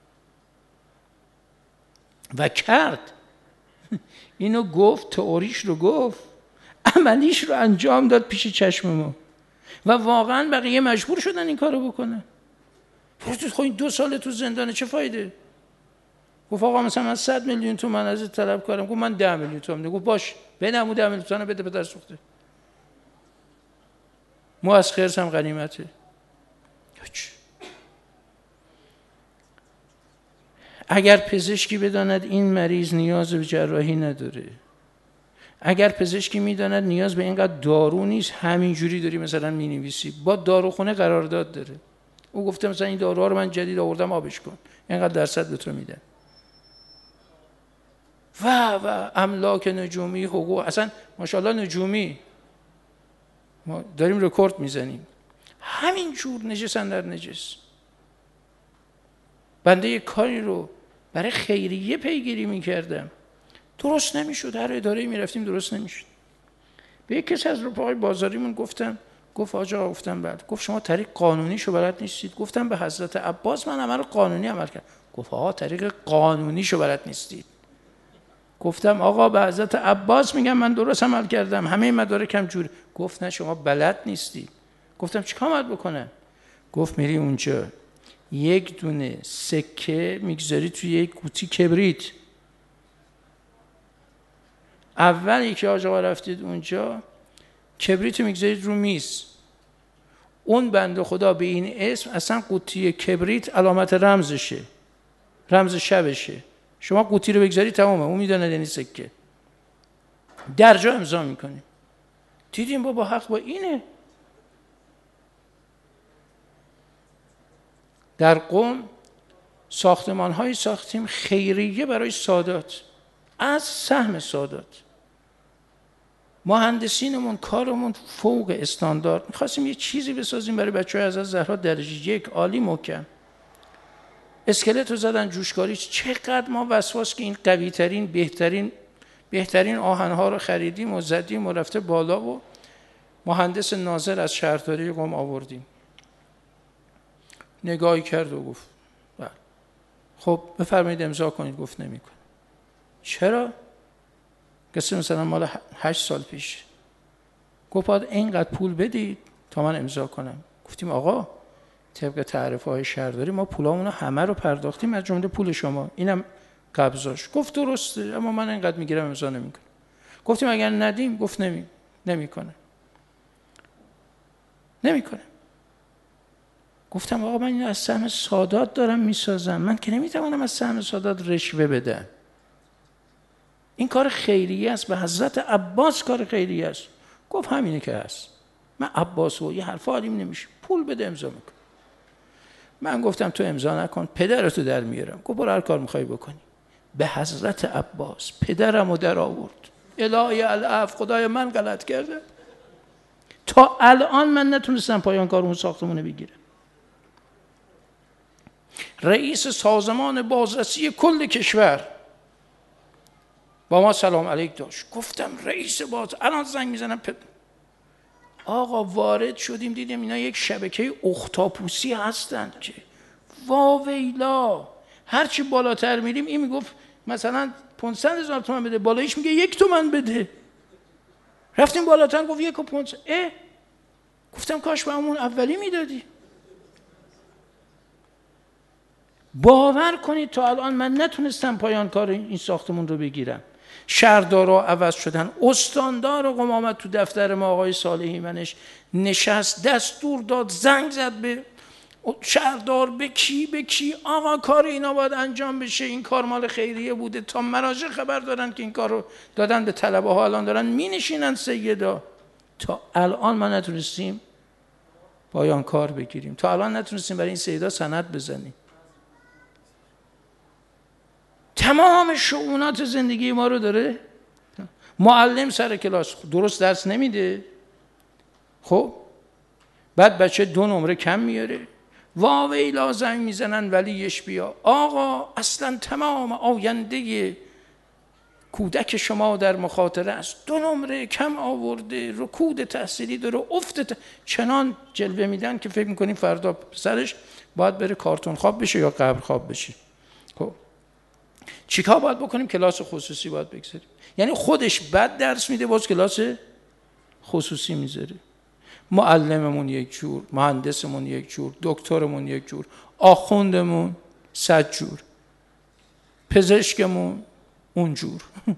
و کرد. اینو گفت، تئوریش رو گفت، عملیش رو انجام داد پیش چشم ما و واقعا بقیه مجبور شدن این کارو بکنن. خب این 2 سال تو زندانه چه فایده؟ گفت آقا مثلا من 100 میلیون تومان ازت طلب کردم. گفت من 10 میلیون تومان. گفت باش بدم اون 10 میلیون تومان بده پدر سوخته. مو از خرس هم غنیمته. اگر پزشکی بداند این مریض نیاز به جراحی نداره، اگر پزشکی میداند نیاز به اینقدر دارو نیست، همینجوری داری مثلا مینویسی، با داروخونه قرارداد داره. او گفته مثلا این داروها رو من جدید آوردم آبش کن، اینقدر درصد به تو میدن. و املاک نجومی، حقوق، اصلا ماشاءالله نجومی ما داریم رکورد میزنیم. همینجور نجسن در نجس. بنده یک کاری رو برای خیریه پیگیری میکردم، درست نمیشد. هر اداره میرفتیم درست نمیشد. به یک کسی از رفقای بازاریمون گفتم، گفت آجا، گفتم بعد، گفت شما طریق قانونیشو بلد نیستید. گفتم به حضرت عباس من عمل قانونی عمل کردم. گفت آقا طریق قانونیشو بلد نیستید. گفتم آقا به حضرت عباس میگم من درست عمل کردم، همه مدارکم جور. گفت نه شما بلد نیستید. گفتم چیکار باید بکنم؟ گفت میری اونجا 1 دونه سکه میگذاری توی یک قوطی کبریت. اولی که آقا رفتید اونجا، کبریت میگذارید رو میز. اون بنده خدا به این اسم اصلا قوطی کبریت علامت رمزشه، رمز شبشه. شما قوطی رو بگذاری تمامه، اون میدونه یعنی سکه. درجا امضا میکنیم. دیدیم بابا حق با اینه. در قم ساختمان‌هایی ساختیم خیریه برای سادات، از سهم سادات. مهندسینمون کارمون فوق استاندارد. می‌خواستیم یه چیزی بسازیم برای بچه‌های حضرت زهرا درجه 1 عالی محکم. اسکلت رو زدن جوشکاری. چقدر ما وسواس که این قوی ترین بهترین آهن‌ها رو خریدیم و زدیم و رفته بالا و مهندس ناظر از شهرداری قم آوردیم. نگاهی کرد و گفت بله. خب بفرمایید امضا کنید. گفت نمی‌کنه. چرا؟ قصه مثلا مال 8 سال پیش. گفت باید اینقدر پول بدید تا من امضا کنم. گفتیم آقا طبق تعرفه‌های شهرداری ما پولامونو همه رو پرداختیم از جمله پول شما، اینم قبضاش. گفت درسته اما من اینقدر میگیرم امضا نمی‌کنم. گفتیم اگر ندیم. گفت نمی‌کنه. گفتم آقا من اینو از سهم سادات دارم میسازم، من که نمیتوانم از سهم سادات رشوه بدم. این کار خیریه است، به حضرت عباس کار خیریه است. گفت همینه که هست. من عباس و یه حرفا علیم نمیشه، پول بده امضا میکنم. من گفتم تو امضا نکن، پدرتو در میارم. گفت برو هر کار میخوای بکنی. به حضرت عباس پدرمو در آورد. الهی العفو، خدای من غلط کرده. تا الان من نتونستم پایان کار اون ساختمونه بگیرم. رئیس سازمان بازرسی کل کشور با ما سلام علیک داشت. گفتم رئیس الان زنگ میزنم آقا وارد شدیم دیدیم اینا یک شبکه اختاپوسی هستن که واویلا هرچی بالاتر میریم این میگفت مثلا 500,000 تومان بده، بالایش میگه 1 تومن بده. رفتیم بالاتر گفت 1,500,000. گفتم کاش به همون اولی میدادی. باور کنید تا الان من نتونستم پایان کار این ساختمون رو بگیرم. شهردارا عوض شدن. استاندار قم آمد تو دفتر ما آقای صالحی منش نشست، دستور داد، زنگ زد به شهردار به کی آقا کار اینا باید انجام بشه، این کار مال خیریه بوده. تا مراجع خبر دارن که این کار رو دادن به طلبه ها، الان دارن می نشینن سیدا. تا الان ما نتونستیم پایان کار بگیریم، تا الان نتونستیم برای این سیدا سند بزنیم. تمام شؤونات زندگی ما رو داره. معلم سر کلاس درست درس نمیده، خب بعد بچه 2 نمره کم میاره، واویلا زنگ میزنن ولیش بیا. آقا اصلا تمام آینده کودک شما در مخاطره است، 2 نمره کم آورده، رکود تحصیلی داره، چنان جلوه میدن که فکر میکنیم فردا سرش باید بره کارتون خواب بشه یا قبر خواب بشه. خب چیکار باید بکنیم؟ کلاس خصوصی باید بگذاریم. یعنی خودش بد درس میده، باز کلاس خصوصی میذاره. معلممون یک جور، مهندسمون یک جور، دکترمون یک جور، آخوندمون 100 جور، پزشکمون اون جور.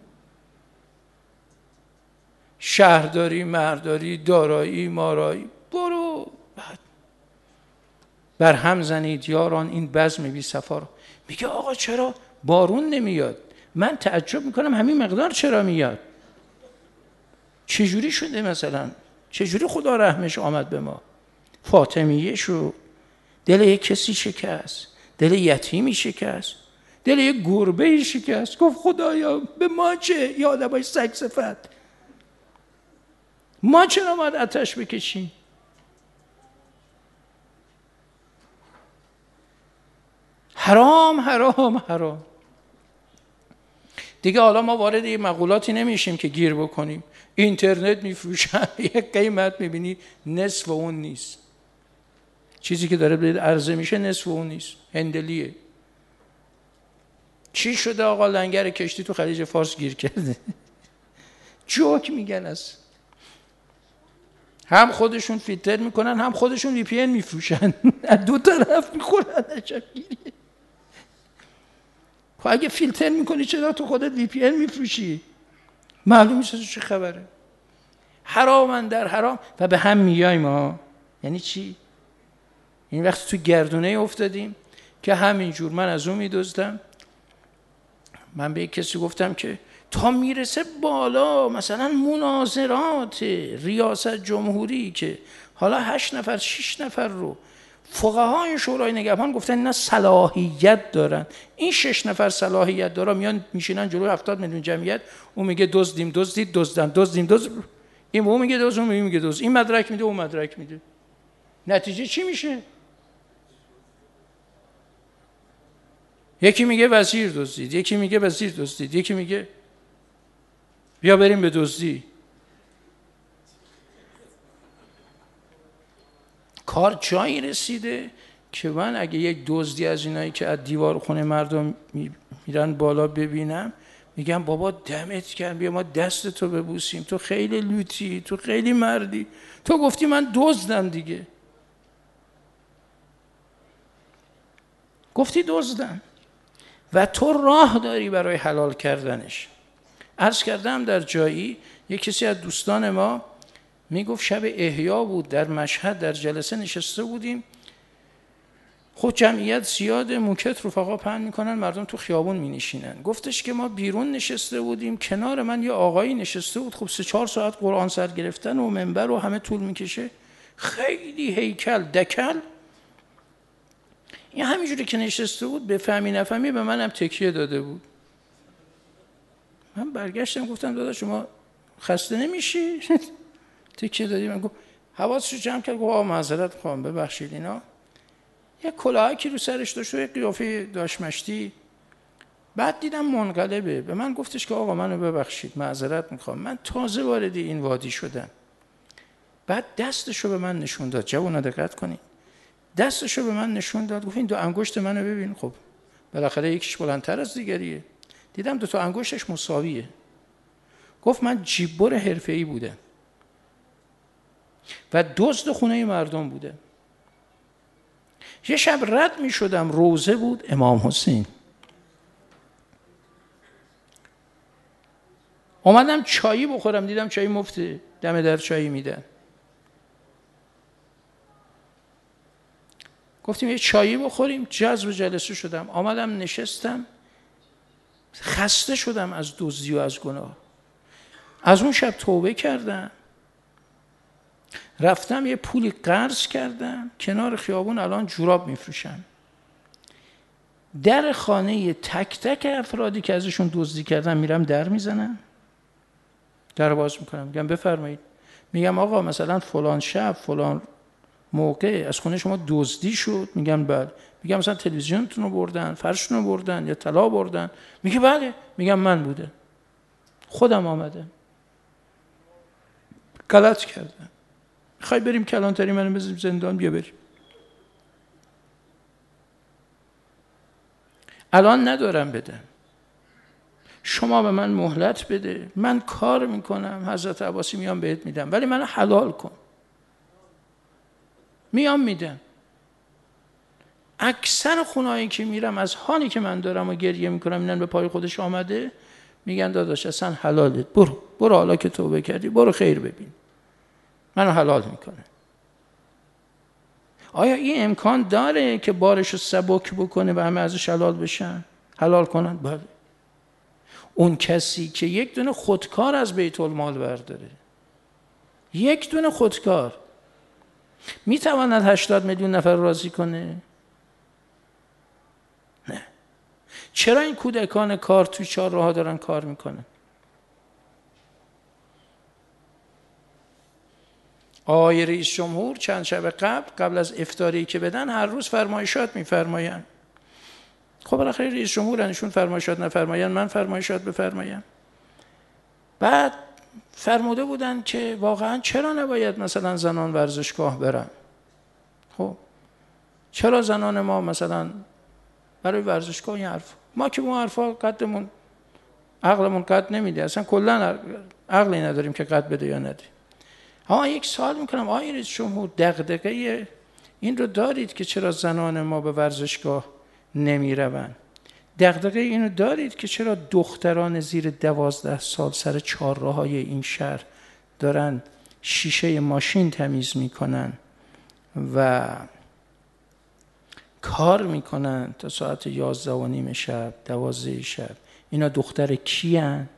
شهرداری، مهرداری، دارایی، مارایی، برو بر هم زنید یاران این بزم بی صفا رو. میگه آقا چرا بارون نمیاد؟ من تعجب میکنم همین مقدار چرا میاد؟ چجوری شده مثلا؟ چجوری خدا رحمش آمد به ما؟ فاطمیه شو، دل یک کسی شکست، دل یتیمی شکست، دل یک گربه‌ای شکست. گفت خدایا به ما چه؟ یادمای سگ صفت، ما چرا باید آتش بکشیم؟ حرام حرام حرام. دیگه حالا ما وارد یه مقولاتی نمیشیم که گیر بکنیم. اینترنت میفروشن یک قیمت میبینی نصف اون نیست، چیزی که داره عرضه میشه نصف اون نیست، هندلیه. چی شده آقا؟ لنگر کشتی تو خلیج فارس گیر کرده. جوک میگن است. هم خودشون فیلتر میکنن هم خودشون وی پی ان میفروشن. از 2 طرف میخورن عجبگیریه. خب اگه فیلتر میکنی چرا تو خودت وی پی ان میفروشی؟ معلوم میشه چه خبره. حرام در حرام و به هم میایم ما. یعنی چی؟ این وقت تو گردونه افتادیم که همینجور من از اون میدزدم، من به یک کسی گفتم که تا میرسه بالا مثلا مناظرات ریاست جمهوری که حالا 8 نفر 6 نفر رو فقهای شورای نگهبان گفتن اینا صلاحیت دارن، این 6 نفر صلاحیت دارن میان میشینن جلوی 70 میلیون جمعیت، اون میگه دزدیم دزدید دزدن دزدیم دزد، این اون میگه دزد، اون میگه دزد، این مدرک میده اون مدرک میده، نتیجه چی میشه؟ یکی میگه وزیر دزدید، یکی میگه وزیر دزدید، یکی میگه بیا بریم به دزدی. کار جایی رسیده که من اگه یک دزدی از اینایی که از دیوار خونه مردم میرن بالا ببینم میگم بابا دمت گرم، بیا ما دست تو ببوسیم، تو خیلی لوتی، تو خیلی مردی، تو گفتی من دزدم دیگه، گفتی دزدم و تو راه داری برای حلال کردنش. عرض کردم در جایی یک کسی از دوستان ما میگفت شب احیا بود در مشهد، در جلسه نشسته بودیم، خود جمعیت زیاد، موکت رفقا پهن میکنن، مردم تو خیابون مینشینن. گفتش که ما بیرون نشسته بودیم، کنار من یه آقایی نشسته بود، خب 3-4 ساعت قرآن سر گرفتن و منبر و همه طول میکشه، خیلی هیکل دکل، این همینجوری که نشسته بود بفهمی نفهمی به منم تکیه داده بود. من برگشتم گفتم داداش شما خسته نمیشی؟ تکیه دادی؟ من گفت حواسشو جمع کرد، گفت آقا معذرت میخوام ببخشید اینا، یه کلاهی که رو سرش داشت و یه قیافه داشت مشتی. بعد دیدم منقلبه، به من گفتش که آقا منو ببخشید معذرت میخوام، من تازه وارد این وادی شدم. بعد دستشو به من نشون داد، جوونا دقت کنید، دستشو به من نشون داد، گفت این 2 انگشت منو ببین، خب بالاخره یکیش بلندتر از دیگریه، دیدم 2 تا انگشتش مساویه. گفت من جیببر حرفه‌ای بودم و دزد خونه مردم بوده. یه شب رد می شدم، روزه بود امام حسین، اومدم چایی بخورم، دیدم چایی مفته، دم در چایی میدن. گفتیم یه چایی بخوریم، جذب جلسه شدم، آمدم نشستم، خسته شدم از دزدی و از گناه. از اون شب توبه کردم، رفتم یه پولی قرض کردم، کنار خیابون الان جوراب میفروشم، در خانه تک تک افرادی که ازشون دزدی کردم میرم در میزنم، در باز میکنم، میگم بفرمایید، میگم آقا مثلا فلان شب فلان موقع از خونه شما دزدی شد، میگن بله، میگم مثلا تلویزیونتون رو بردن، فرشتون رو بردن یا طلا بردن، میگه بله، میگم من بوده، خودم آمدم، غلط کردم، میخوای بریم کلانتری منو بزنیم زندان، بیا بریم. الان ندارم بدم، شما به من مهلت بده، من کار میکنم، حضرت عباسی میام بهت میدم، ولی منو حلال کن. میام میدم. اکثر خونهایی که میرم از حالی که من دارم و گریه میکنم اینن به پای خودش آمده، میگن داداش اصلا حلالت، برو حالا که توبه کردی برو خیر ببین، منو حلال میکنه. آیا این امکان داره که بارشو سبک بکنه و همه ازش حلال بشن، حلال کنن؟ بله. اون کسی که یک دونه خودکار از بیت المال برداره، یک دونه خودکار، میتواند 80 میلیون نفر راضی کنه؟ نه. چرا این کودکان کار توی چهارراها دارن کار میکنن؟ آقای رئیس جمهور چند شب قبل از افطاری که بدن هر روز فرمایشات میفرماین. خب بالاخره رئیس جمهورنشون فرمایشات نفرماین، من فرمایشات بفرمایم. بعد فرموده بودن که واقعا چرا نباید مثلا زنان ورزشگاه برن؟ خب چرا زنان ما مثلا برای ورزشگاه این حرف؟ ما که اون حرفا قدمون عقلمون قد نمیده، اصلا کلا عقلی نداریم که قد بده یا نده. یک سوال میکنم، آقای رئیس جمهور دغدغه این رو دارید که چرا زنان ما به ورزشگاه نمیروند؟ دغدغه اینو دارید که چرا دختران زیر 12 سال سر چهارراهای این شهر دارن شیشه ماشین تمیز میکنن و کار میکنن تا ساعت 11:30 شب 12 شب، اینا دختر کیان؟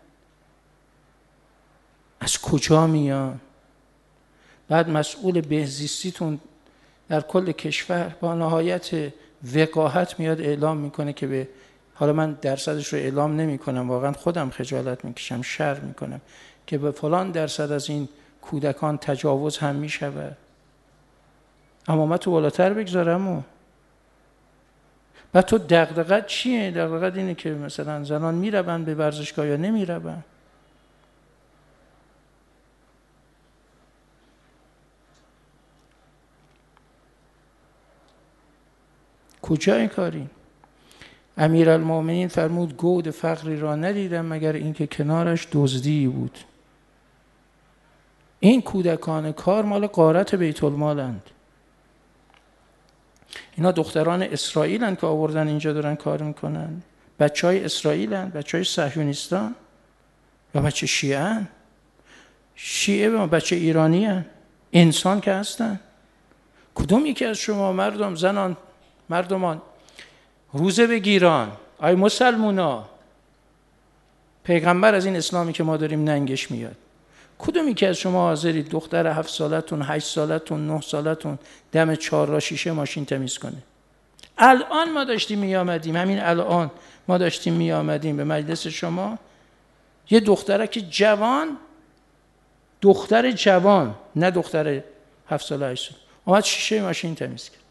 از کجا میان؟ بعد مسئول بهزیستیتون در کل کشور با نهایت وقاحت میاد اعلام میکنه که به، حالا من درصدش رو اعلام نمی کنم، واقعا خودم خجالت میکشم، شرم میکنم که به فلان درصد از این کودکان تجاوز هم میشود. اما من تو بالاتر بگذارم و بعد تو دغدغت چیه؟ دغدغت اینه که مثلا زنان میرون به ورزشگاه یا نمیرون. کجای کاری؟ امیرالمومنین فرمود گود فقری را ندیدم مگر اینکه کنارش دزدی بود. این کودکان کار مال غارت بیت المالند. اینا دختران اسرائیلند که آوردن اینجا دارن کار میکنن. بچهای اسرائیلند، بچهای صهیونیستان یا بچه شیعه‌اند. شیعه و بچه ایرانی‌اند. انسان که هستن. کدوم یکی از شما مردم، زنان، مردمان روزه بگیران، ای مسلمونا، پیغمبر از این اسلامی که ما داریم ننگش میاد. کدومی که از شما حاضرید دختر 7 سالتون، 8 سالتون، 9 سالتون دم 4 را شیشه ماشین تمیز کنه؟ الان ما داشتیم می آمدیم، همین الان ما داشتیم می آمدیم به مجلس شما، یه دخترک جوان، دختر جوان، نه دختر 7 سال 8 سال، اومد شیشه ماشین تمیز کرد.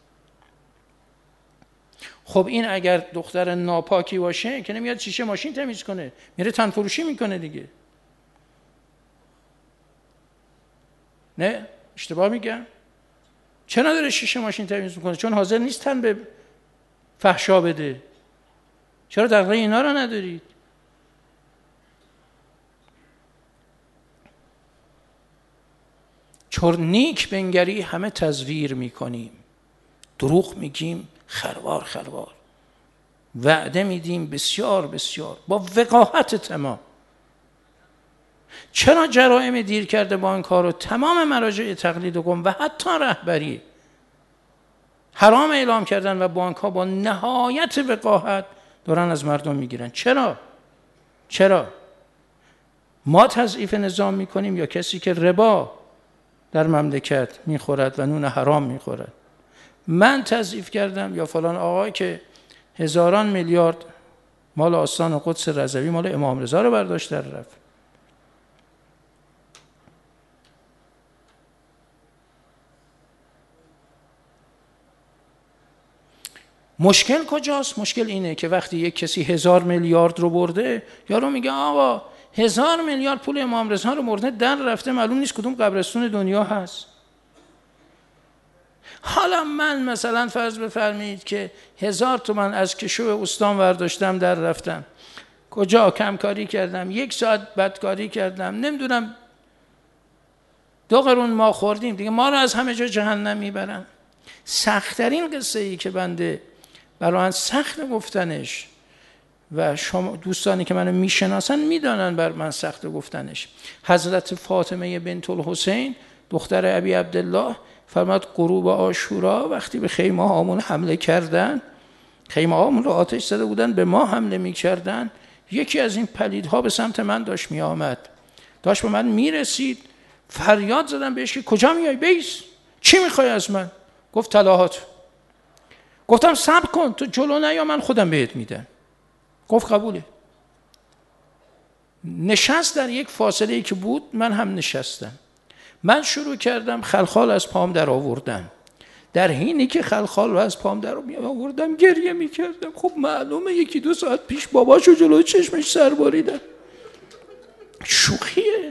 خب این اگر دختر ناپاکی باشه که نمیاد شیشه ماشین تمیز کنه، میره تن فروشی میکنه دیگه. نه اشتباه میگم؟ چرا داره شیشه ماشین تمیز میکنه؟ چون حاضر نیست تن به فحشا بده. چرا دغدغه اینا رو ندارید؟ چون نیک بنگری همه تزویر میکنیم، دروغ میگیم خروار خروار، وعده میدیم بسیار بسیار با وقاحت تمام. چرا جرائم دیر کرده بانک ها رو تمام مراجع تقلید قم و حتی رهبری حرام اعلام کردن و بانک ها با نهایت وقاحت دارن از مردم میگیرن؟ چرا؟ ما تضعیف نظام میکنیم یا کسی که ربا در مملکت میخورد و نون حرام میخورد؟ من تضعیف کردم یا فلان آقای که هزاران میلیارد مال آستان قدس رضوی مال امام رضا رو برداشت در رفت؟ مشکل کجاست؟ مشکل اینه که وقتی یک کسی 1000 میلیارد رو برده، یارو میگه آقا 1000 میلیارد پول امام رضا رو برده در رفته، معلوم نیست کدوم قبرستون دنیا هست. حالا من مثلا فرض بفرمایید که 1000 تومان از کشو استان برداشتم در رفتم، کجا کم کاری کردم، 1 ساعت بدکاری کردم، نمیدونم 2 قرون ما خوردیم دیگه، ما رو از همه جا جهنم میبرن. سخت‌ترین قصه ای که بنده برای من سخت گفتنش و شما دوستانی که منو میشناسن میدانن بر من سخت گفتنش، حضرت فاطمه بنت الحسین دختر ابی عبدالله فرمود غروب عاشورا وقتی به خیمه هامون حمله کردن، خیمه هامون رو آتش زده بودن، به ما حمله میکردن، یکی از این پلیدها به سمت من داشت میآمد، داشت به من میرسید، فریاد زدم بهش که کجا میای؟ بیس، چی میخوای از من؟ گفت طلاهات. گفتم صبر کن، تو جلو نیا، من خودم بهت میدم. گفت قبوله. نشست در یک فاصله ای که بود، من هم نشستم. من شروع کردم خلخال از پام در آوردم. در حینی که خلخال رو از پام در آوردم گریه میکردم. خب معلومه 1-2 ساعت پیش باباشو جلوی چشمش سر باریدم. شوخیه.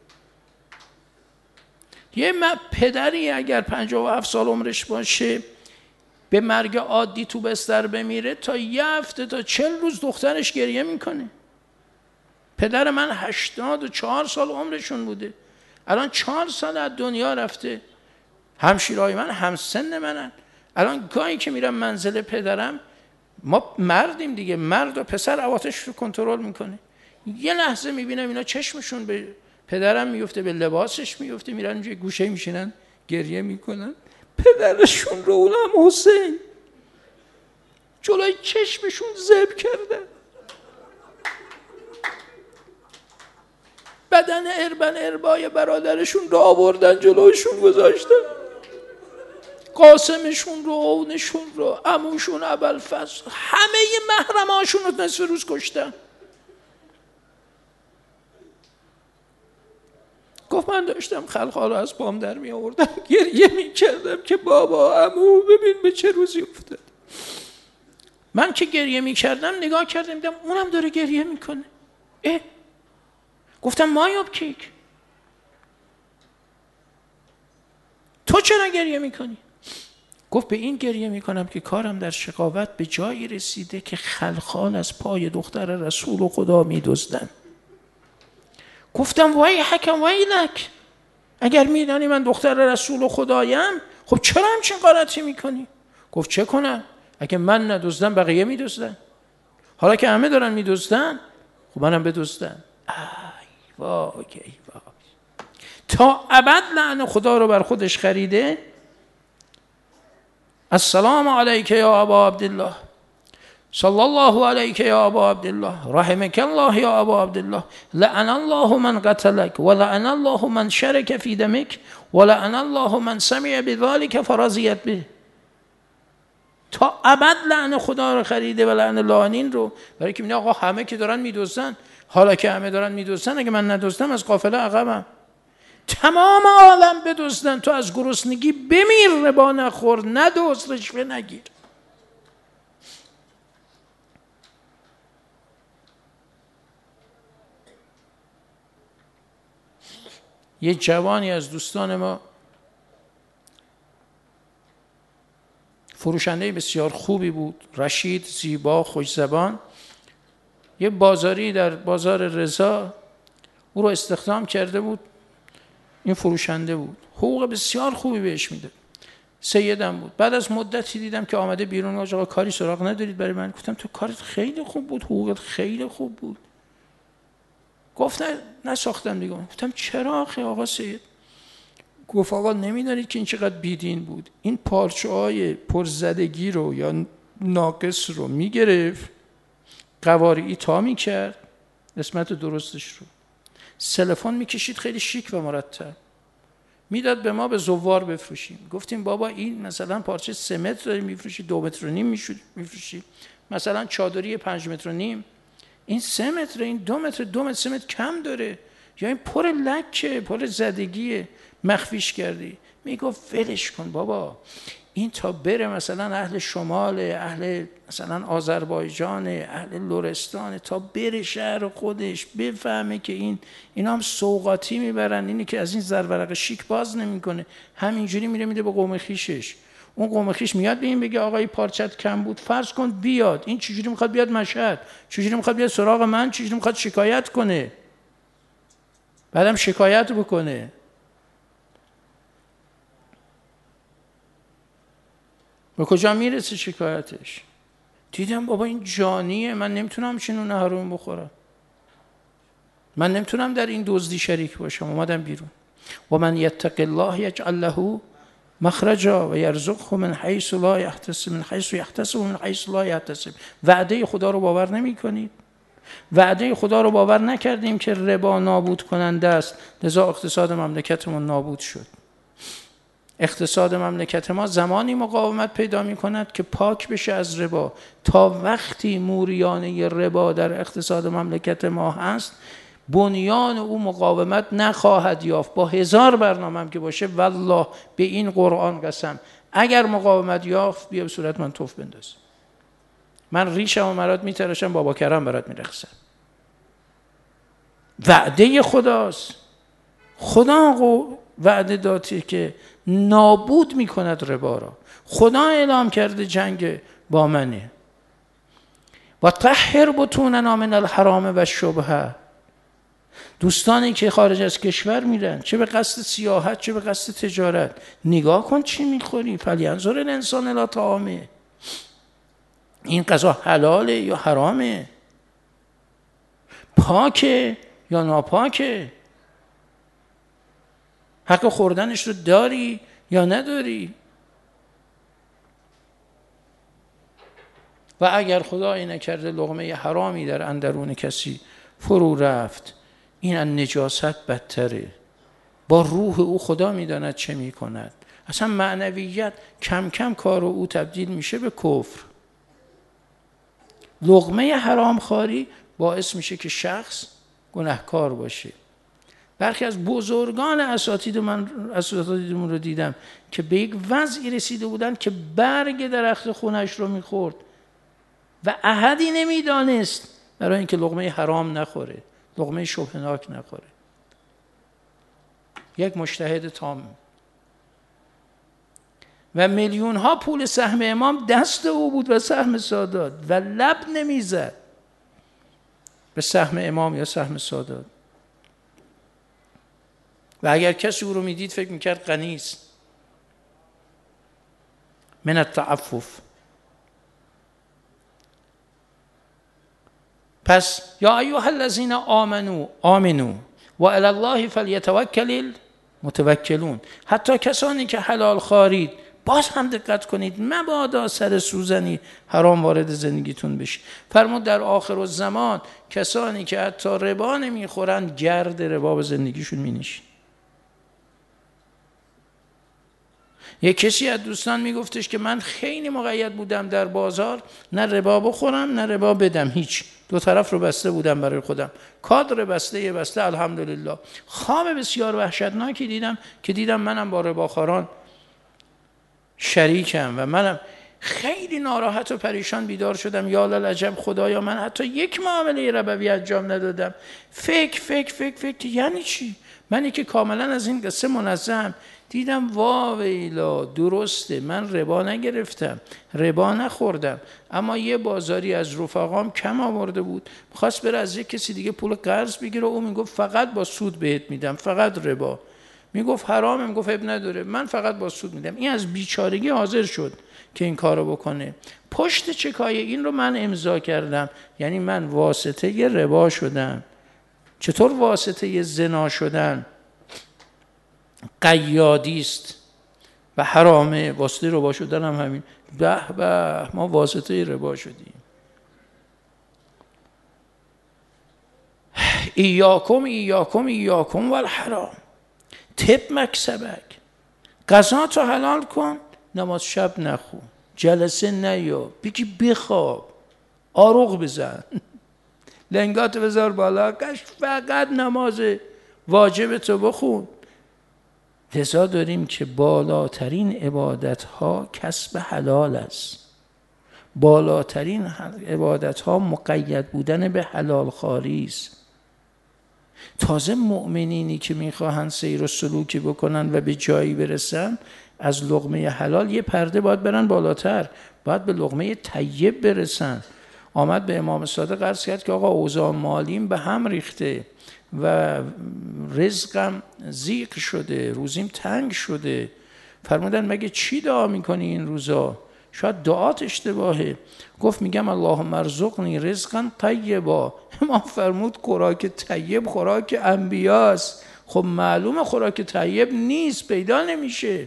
یه پدری اگر 57 سال عمرش باشه به مرگ عادی تو بستر بمیره، تا 1 هفته تا 40 روز دخترش گریه میکنه. پدر من 84 سال عمرشون بوده، الان 4 سال از دنیا رفته. همشیرهای من هم سن منن. الان گاهی که میرم منزل پدرم، ما مردیم دیگه، مرد و پسر عواطفش رو کنترل میکنه. یه لحظه میبینم اینا چشمشون به پدرم میفته، به لباسش میفته، میرن اونجا گوشه میشینن گریه میکنن. پدرشون رو، اونم حسین، جلوی چشمشون ذبح کردن. بدن اربن اربای برادرشون رو آوردن جلوشون گذاشتن، قاسمشون رو، اونشون رو، عموشون ابوالفضل، همه محرماشون رو نصف روز کشتن. گفت من داشتم خلخال رو از پام در می آوردم، گریه می کردم که بابا عمو ببین به چه روزی افتاد. من که گریه می کردم نگاه کردم دیدم اونم داره گریه میکنه. گفتم مایاب کیک تو چرا گریه میکنی؟ گفت به این گریه میکنم که کارم در شقاوت به جایی رسیده که خلخال از پای دختر رسول خدا میدزدن. گفتم وای حکم وای لک، اگر میدانی من دختر رسول خدایم خب چرا همچین غلطی میکنی؟ گفت چه کنم؟ اگه من ندزدم بقیه میدزدن، حالا که همه دارن میدزدن خب منم بدزدن. ای وای ای وای. تا ابد لعن خدا رو بر خودش خریده. السلام علیک یا ابا عبدالله، صلی الله علیک یا ابا عبدالله، رحمک الله یا ابا عبدالله، لعن الله من قتلک و لعن الله من شرک فی دمک و لعن الله من سمع بذلک فرضیت به. تا ابد لعن خدا رو خریده و لعن لعنین رو، برای که میگه آقا همه که دارن میدزدن، حالا که همه دارن میدزدن اگه من ندزدم از قافله عقبم. تمام عالم بدزدن تو از گرسنگی بمیر، ربا نخور، ندزد، رشوه نگیر. یه جوانی از دوستان ما، فروشنده بسیار خوبی بود، رشید، زیبا، خوش زبان، یه بازاری در بازار رضا او رو استخدام کرده بود. این فروشنده بود، حقوق بسیار خوبی بهش میده، سیدم بود. بعد از مدتی دیدم که آمده بیرون، آقا کاری سراغ ندارید برای من؟ گفتم تو کارت خیلی خوب بود، حقوقت خیلی خوب بود. گفت نساختم دیگه. گفتم چرا آخه آقا سید؟ گفت آقا نمیدانید که این چقدر بیدین بود، این پارچه های پرزدگی رو یا ناقص رو میگرفت، قوارعی تا میکرد، قسمت درستش رو سلفون میکشید خیلی شیک و مرتب، میداد به ما به زوار بفروشیم. گفتیم بابا این مثلا پارچه 3 متر داری میفروشی، 2 متر و نیم میفروشی، مثلا چادری 5 متر و نیم، این 3 متر، این 2 متر، 2 متر 3 متر کم داره، یا این پر لکه، پر زدگیه، مخفیش کردی. میگفت ولش کن بابا، این تا بره مثلا اهل شمال، اهل مثلا آذربایجان، اهل لرستان، تا بره شهر خودش بفهمه که اینا هم سوغاتی میبرن، اینی که از این زرورق شیک باز نمیکنه، همینجوری میره میده به قوم خیشش. اون قوم خیش میاد به این بگه آقای پارچت کم بود، فرض کن بیاد، این چجوری میخواد بیاد مشهد، چجوری میخواد بیاد سراغ من، چجوری میخواد شکایت کنه، بعدم شکایت بکنه. به کجا میرسه شکایتش؟ دیدم بابا این جانیه، من نمیتونم چنون حرام بخورم، من نمیتونم در این دزدی شریک باشم. اومدم بیرون. و من یتق الله یجعل له مخرجا و یرزقه من حیث لا یحتسب، من حیث یحتسب و من حیث لا یحتسب. وعده خدا رو باور نمی کنید؟ وعده خدا رو باور نکردیم که ربا نابود کننده است، لذا اقتصاد مملکتمون نابود شد. اقتصاد مملکت ما زمانی مقاومت پیدا می کند که پاک بشه از ربا. تا وقتی موریانه ربا در اقتصاد مملکت ما هست، بنیان او مقاومت نخواهد یافت. با 1000 برنامه هم که باشه، والله به این قرآن قسم، اگر مقاومت یافت بیا به صورت من توف بنداز، من ریشم و مرات می تراشم، بابا کرم برات می رقصم. وعده خداست. خدا وعده داده که نابود می کند ربا را. خدا اعلام کرده جنگ با منه. و طهر بطوننا من الحرام و الشبهه. دوستانی که خارج از کشور میرن، چه به قصد سیاحت چه به قصد تجارت، نگاه کن چی میخوری، فلینظر الانسان الی طعامه، این غذا حلاله یا حرامه، پاکه یا ناپاکه، حق خوردنش رو داری یا نداری. و اگر خدایی نکرده لقمه حرامی در اندرون کسی فرو رفت، این از نجاست بدتره. با روح او خدا میداند چه میکند. اصلا معنویت کم کم کار او تبدیل میشه به کفر. لقمه حرام خواری باعث میشه که شخص گناهکار باشه. برخی از بزرگان اساتیدمون رو دیدم که به یک وضعی رسیده بودن که برگ درخت خونش رو میخورد و احدی نمیدانست برای اینکه لقمه حرام نخوره، لقمه شبهناک نخوره. یک مجتهد تام و میلیون ها پول سهم امام دست او بود و سهم سادات و لب نمیزد به سهم امام یا سهم سادات. و اگر کسی او رو میدید فکر میکرد غنی است. من التعفف. پس یا ایها الذین آمنو و علی الله فلیتوکل المتوکلون. حتی کسانی که حلال خوارید باز هم دقت کنید، مبادا سر سوزنی حرام وارد زندگیتون بشه. فرمود در آخر الزمان کسانی که حتی ربا نمیخورن گرد ربا به زندگیشون مینشین. یک کسی از دوستان میگفتش که من خیلی مقید بودم در بازار، نه ربا بخورم نه ربا بدم، هیچ، دو طرف رو بسته بودم برای خودم، کادر بسته الحمدلله. خواب بسیار وحشتناکی دیدم که دیدم منم با رباخواران شریکم و منم خیلی ناراحت و پریشان بیدار شدم. یا للعجب، خدایا من حتی یک معامله ربوی انجام ندادم. فکر یعنی چی؟ منی که کاملا از این قصه منزهم. دیدم واویلا، درسته من ربا نگرفتم، ربا نخوردم، اما یه بازاری از رفقام کم آورده بود، می‌خواست بره از یک کسی دیگه پول قرض بگیره، او میگفت فقط با سود بهت میدم، فقط ربا. میگفت حرامه، میگفت اب نداره، من فقط با سود میدم. این از بیچارگی حاضر شد که این کارو بکنه. پشت چکای این رو من امضا کردم، یعنی من واسطه ربا شدم. چطور واسطه زنا شدن قیادی است و حرامه، واسطه ربا شدن هم همین. به ما واسطه ربا شدیم. ایاکم والحرام. تب مکسبک. غذا تو حلال کن، نماز شب نخون، جلسه نیا، بگی بخواب، آروغ بزن، لنگات بذار بالا، کش فقط نماز واجب تو بخون. لذا داریم که بالاترین عبادت ها کسب حلال است. بالاترین عبادت ها مقید بودن به حلال خواری است. تازه مؤمنینی که میخواهند سیر و سلوکی بکنن و به جایی برسن، از لقمه حلال یه پرده باید برن بالاتر، باید به لقمه طیب برسن. آمد به امام صادق عرض کرد که آقا اوضاع مالیم به هم ریخته و رزقم ضیق شده، روزیم تنگ شده. فرمودن مگه چی دعا میکنی این روزا؟ شاید دعات اشتباهه. گفت میگم اللهم ارزقنی رزقا طیبا. امام فرمود خوراک طیب خوراک انبیاست. خب معلومه خوراک طیب نیست، پیدا نمیشه.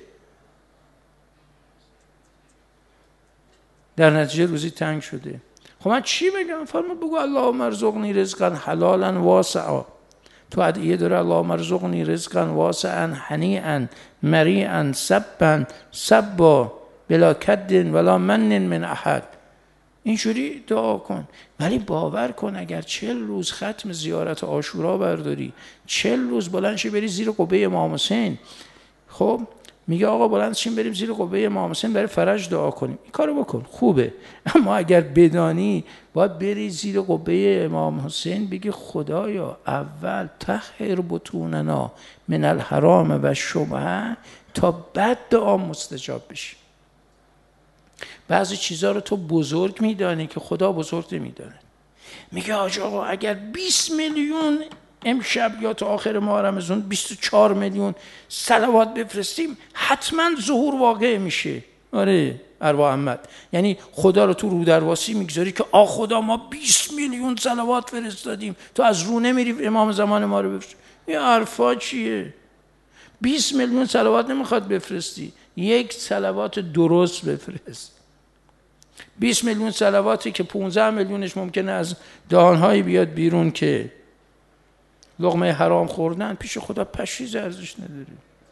در نتیجه روزی تنگ شده. خب من چی بگم؟ فرمود بگو اللهم ارزقنی رزقا حلالا واسعا. تو ادعیه داره اللهم ارزقنی رزقا واسعا هنیئا مریئا صبا بلا کد ولا من احد. اینجوری دعا کن. ولی باور کن اگر 40 روز ختم زیارت عاشورا برداری، 40 روز بلند شی بری زیر قبه امام حسین، خب میگه آقا بلند شیم بریم زیر قبه امام حسین برای فرج دعا کنیم، این کارو بکن خوبه. اما اگر بدانی باید بری زیر قبه امام حسین بگی خدایا اول طهر بطوننا من الحرام و الشبهه تا بعد دعا مستجاب بشه. بعضی چیزها رو تو بزرگ میدانی که خدا بزرگ نمیداند. میگه آقا اگر 20 میلیون امشب یا تا آخر ماه رمضان 24 میلیون صلوات بفرستیم حتما ظهور واقع میشه. آره ارواح احمد، یعنی خدا رو تو رو درواسی میگذاری که خدا ما 20 میلیون صلوات فرستادیم، تو از رو نمیری امام زمان ما رو بفرست. این حرفا چیه؟ 20 میلیون صلوات نمیخواد بفرستی، یک صلوات درست بفرست. 20 میلیون صلواتی که 15 میلیونش ممکنه از دهانهایی بیاد بیرون که لقمه حرام خوردن پیش خدا پشیز ارزش نداره.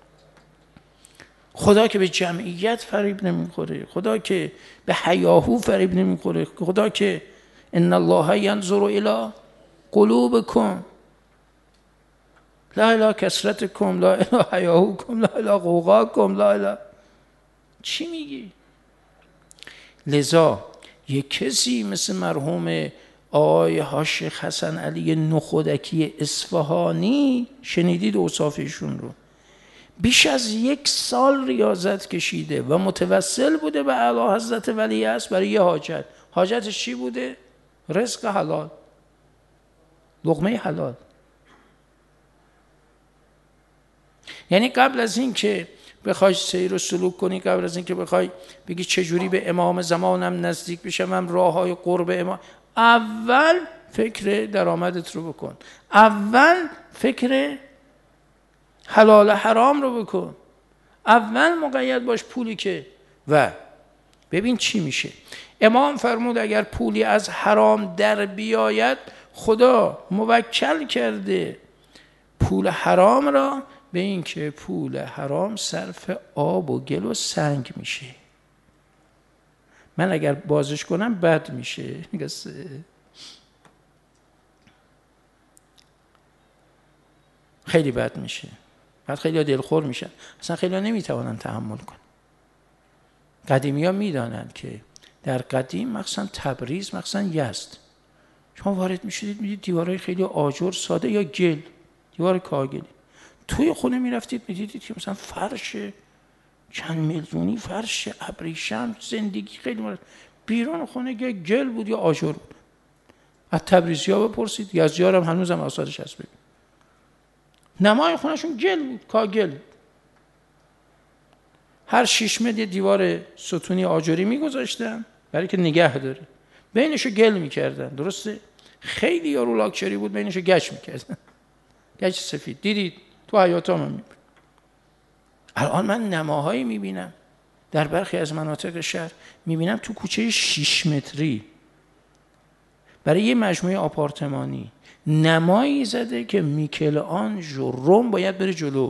خدا که به جمعیت فریب نمیخوره، خدا که به هیاهو فریب نمیخوره، خدا که ان الله ینظر الی قلوبکم لا الی کثرتکم لا الی هیاهوکم لا الی غوغاکم لا الی. چی میگی؟ لذا یک کسی مثل مرحوم آقای حاج شیخ حسن علی نخودکی اصفهانی، شنیدید اوصافشون رو، بیش از 1 سال ریاضت کشیده و متوسل بوده به اعلی حضرت ولیعصر برای یه حاجت. حاجتش چی بوده؟ رزق حلال، لقمه حلال. یعنی قبل از این که بخوای سیر و سلوک کنی، قبل از این که بخوای بگی چجوری به امام زمانم نزدیک بشم، راههای قرب امام، اول فکر درآمدت رو بکن، اول فکر حلال حرام رو بکن، اول مقید باش پولی که و ببین چی میشه. امام فرمود اگر پولی از حرام در بیاید، خدا موکل کرده پول حرام را به این که پول حرام صرف آب و گل و سنگ میشه. من اگر بازش کنم بد میشه، خیلی بد میشه، بعد خیلی دلخور میشن، اصلا خیلی نمیتوانن تحمل کنن. قدیمی ها میدانن که در قدیم مخصوصا تبریز، مخصوصا یزد، شما وارد میشدید میدید دیوارهای خیلی آجر ساده یا گل، دیوار کاغلی، توی خونه میرفتید میدیدید که مثلا فرش چند میلیونی، فرش ابریشم، زندگی خیلی مرد. بیرون خونه یا گل بود یا آجر بود. از تبریزی ها بپرسید، یزدی ها هم هنوزم آثارش هست، ببین نمای خونهشون گل بود، کاغل. هر 6 متر دیوار ستونی آجری میگذاشتن برای که نگه داره، بینشو گل میکردن. درسته؟ خیلی یارو لاکچری بود، بینشو گچ میکردن، گچ سفید. دیدید تو حیاتا من میبینم. الان من نماهایی میبینم در برخی از مناطق شهر، میبینم تو کوچه 6 متری برای یه مجموعه آپارتمانی نمایی زده که میکلآنژلو روم باید بره جلو.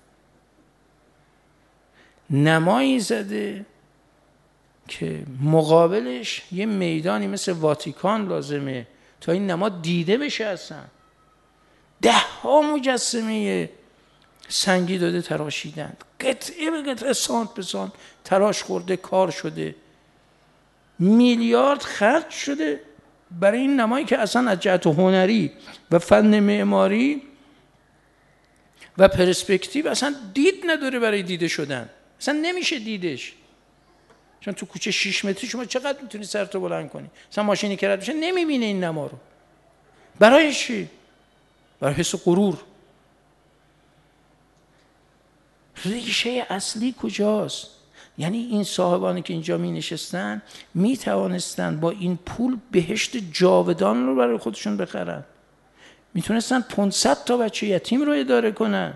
نمایی زده که مقابلش یه میدانی مثل واتیکان لازمه تا این نما دیده بشه. اصلا 10 مجسمه سنگی داده تراشیدن، قطعه به قطعه، سانت به سانت تراش خورده، کار شده، میلیارد خرج شده برای این نمایی که اصلا از جهت هنری و فن معماری و پرسپکتیو اصلا دید نداره برای دیده شدن، اصلا نمیشه دیدش. چون تو کوچه 6 متری شما چقدر میتونی سرتو بلند کنی؟ اصلا ماشینی که رد بشه نمیبینه این نما رو. برای چی؟ برای حس غرور. ریشه اصلی کجاست؟ یعنی این صاحبانی که اینجا می نشستن می توانستن با این پول بهشت جاودان رو برای خودشون بخرن، می تونستن 500 تا بچه یتیم رو اداره کنن.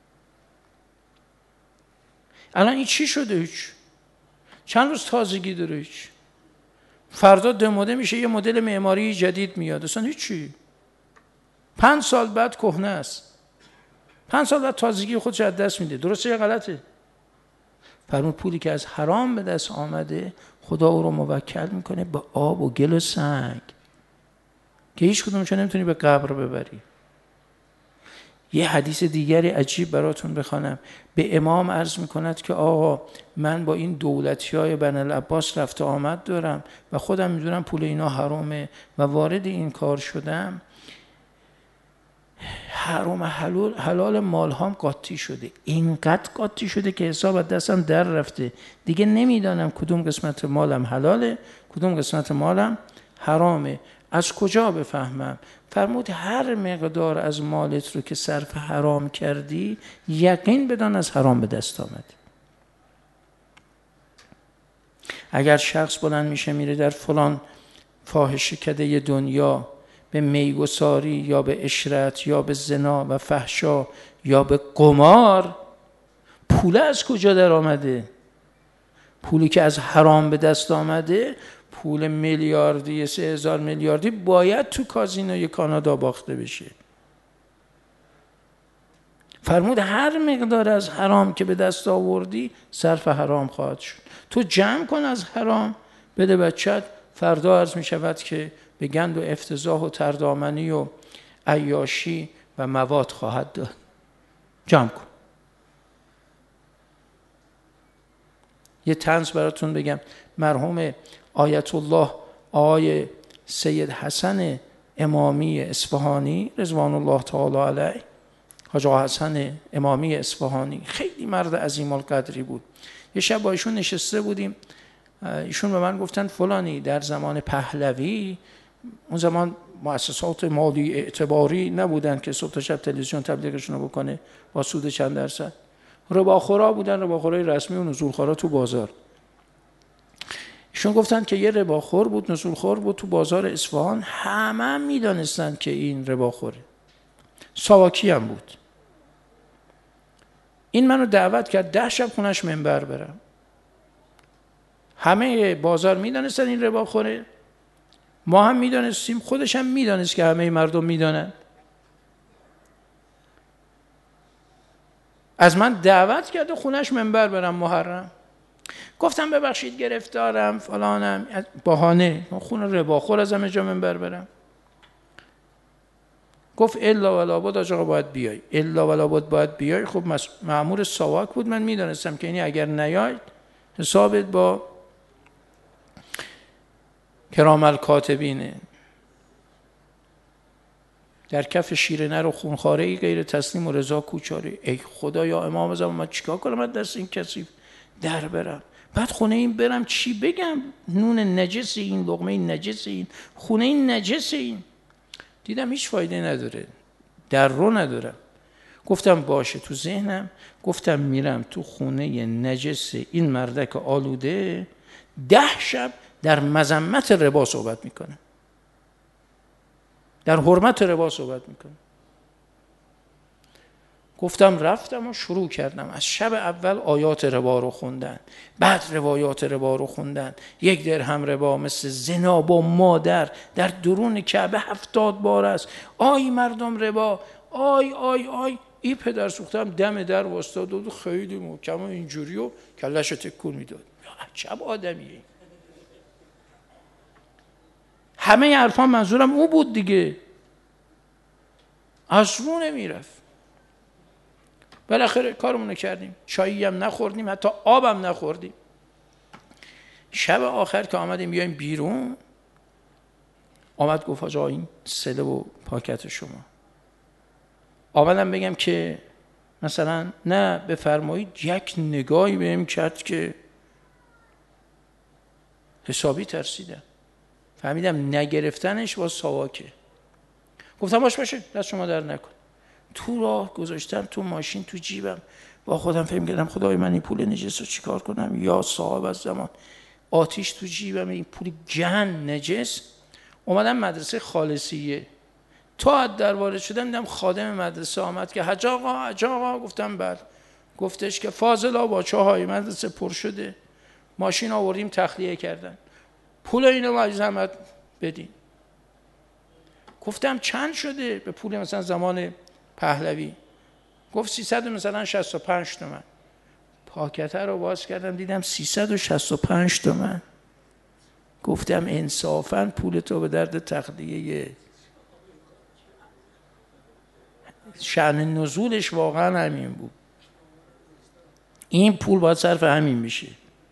الان این چی شده؟ هیچ. چند روز تازگی داره، هیچ. فردا دموده میشه، یه مدل معماری جدید میاد، اصلا هیچی. 5 سال بعد کهنه است، 5 سال بعد تازگی خودش از دست میده. درسته یا غلطه؟ فرمود پولی که از حرام به دست آمده، خدا او رو موکل میکنه به آب و گل و سنگ که هیچ کدومشو نمیتونی به قبر ببری. یه حدیث دیگری عجیب براتون بخوانم. به امام عرض میکند که آقا من با این دولتیای بنی العباس رفت آمد دارم و خودم میدونم پول اینا حرامه و وارد این کار شدم، حرام حلال مال هم قاطی شده، اینقدر قاطی شده که حساب از دستم در رفته، دیگه نمیدانم کدوم قسمت مالم حلاله کدوم قسمت مالم حرامه، از کجا بفهمم؟ فرمود هر مقدار از مالت رو که صرف حرام کردی، یقین بدان از حرام به دست آمدی. اگر شخص بلند میشه میره در فلان فاحشه کده دنیا به میگساری یا به عشرت یا به زنا و فحشا یا به قمار، پول از کجا در آمده؟ پولی که از حرام به دست آمده، پول میلیاردی 3000 میلیاردی باید تو کازینوی کانادا باخته بشه. فرمود هر مقدار از حرام که به دست آوردی صرف حرام خواهد شد. تو جمع کن از حرام بده بچت، فردا عرض می شود که به گند و افتضاح و تردامنی و عیاشی و مواد خواهد داد. جمع کن. یه طنز براتون بگم. مرحوم آیت الله آقای سید حسن امامی اصفهانی رضوان الله تعالی علیه، حاج آقا حسن امامی اصفهانی خیلی مرد عظیم القدری بود. یه شب با ایشون نشسته بودیم، ایشون به من گفتن فلانی در زمان پهلوی، اون زمان مؤسسات مالی اعتباری نبودن که صبح تا شب تلویزیون تبلیغشون رو بکنه با سود چند درصد، رباخورا بودن، رباخورای رسمی و نزولخورا تو بازار. ایشون گفتن که یه رباخور بود، نزولخور بود تو بازار اصفهان، همه میدونستن که این رباخوره، ساواکی هم بود. این منو دعوت کرد 10 شب خونش منبر برم. همه بازار میدونستن این رباخوره، ما هم میدونستیم، خودش هم میدونست که همه مردم میدونن. از من دعوت کرد و خونش منبر برم محرم. گفتم ببخشید گرفتارم فلانم، بهانه خون رباخور از همه جا منبر برم. گفت الا ولا بد آقا باید بیای، الا ولا بد باید بیای. خب مأمور ساواک بود، من میدونستم که اینی اگر نیاید حسابت با کرام الکاتبینه. در کف شیر نر و خونخواره ای غیر تسلیم و رضا کوچاره. ای خدا یا امام زمان من چیکار کنم من دست این کثیف در برم؟ بعد خونه این برم چی بگم؟ نون نجس این، لقمه نجس این، خونه این نجس این. دیدم هیچ فایده نداره، در رو ندارم. گفتم باشه تو ذهنم، گفتم میرم تو خونه نجس این مردک آلوده 10 شب در مذمت ربا صحبت میکنم، در حرمت ربا صحبت میکنم. گفتم رفتم و شروع کردم از شب اول آیات ربا رو خوندن، بعد روایات ربا رو خوندن. 1 درهم ربا مثل زنا با مادر در درون کعبه 70 بار است. آی مردم ربا، آی آی آی. این پدر سوختم دم در واسطاد و خیلی محکم و اینجوری و کلش رو تکون میداد. عجب آدمیه. همه حرفان منظورم او بود دیگه، از رو نمیرفت. بالاخره کارمونو کردیم، چایی هم نخوردیم، حتی آبم نخوردیم. شب آخر که آمدیم بیایم بیرون، آمد گفت آقا این سله و پاکت شما. آمدم بگم که مثلا نه بفرمایید، یک نگاهی بهم کرد که حسابی ترسیدم، فهمیدم نگرفتنش با ساواکه. گفتم باشه دست شما در نکن. تو راه گذاشتم تو ماشین تو جیبم، با خودم فکر کردم خدای من این پول نجس رو چیکار کنم؟ یا صاحب از زمان. آتیش تو جیبم، این پول جهن نجس. اومدم مدرسه خالصیه، تا در وارد شدم دیدم خادم مدرسه آمد که حاج آقا. گفتم بله. گفتش که فاضلا با چاهای مدرسه پر شده، ماشین آوردیم تخلیه کردن، پول اینو مجز زحمت بدین. گفتم چند شده به پول مثلا زمان پهلوی؟ گفت 300 مثلا 65 تومن. پاکته رو باز کردم دیدم 365 تومن. گفتم انصافاً پول تو به درد تخلیه. شأن نزولش واقعا همین بود، این پول باید صرف همین بشه.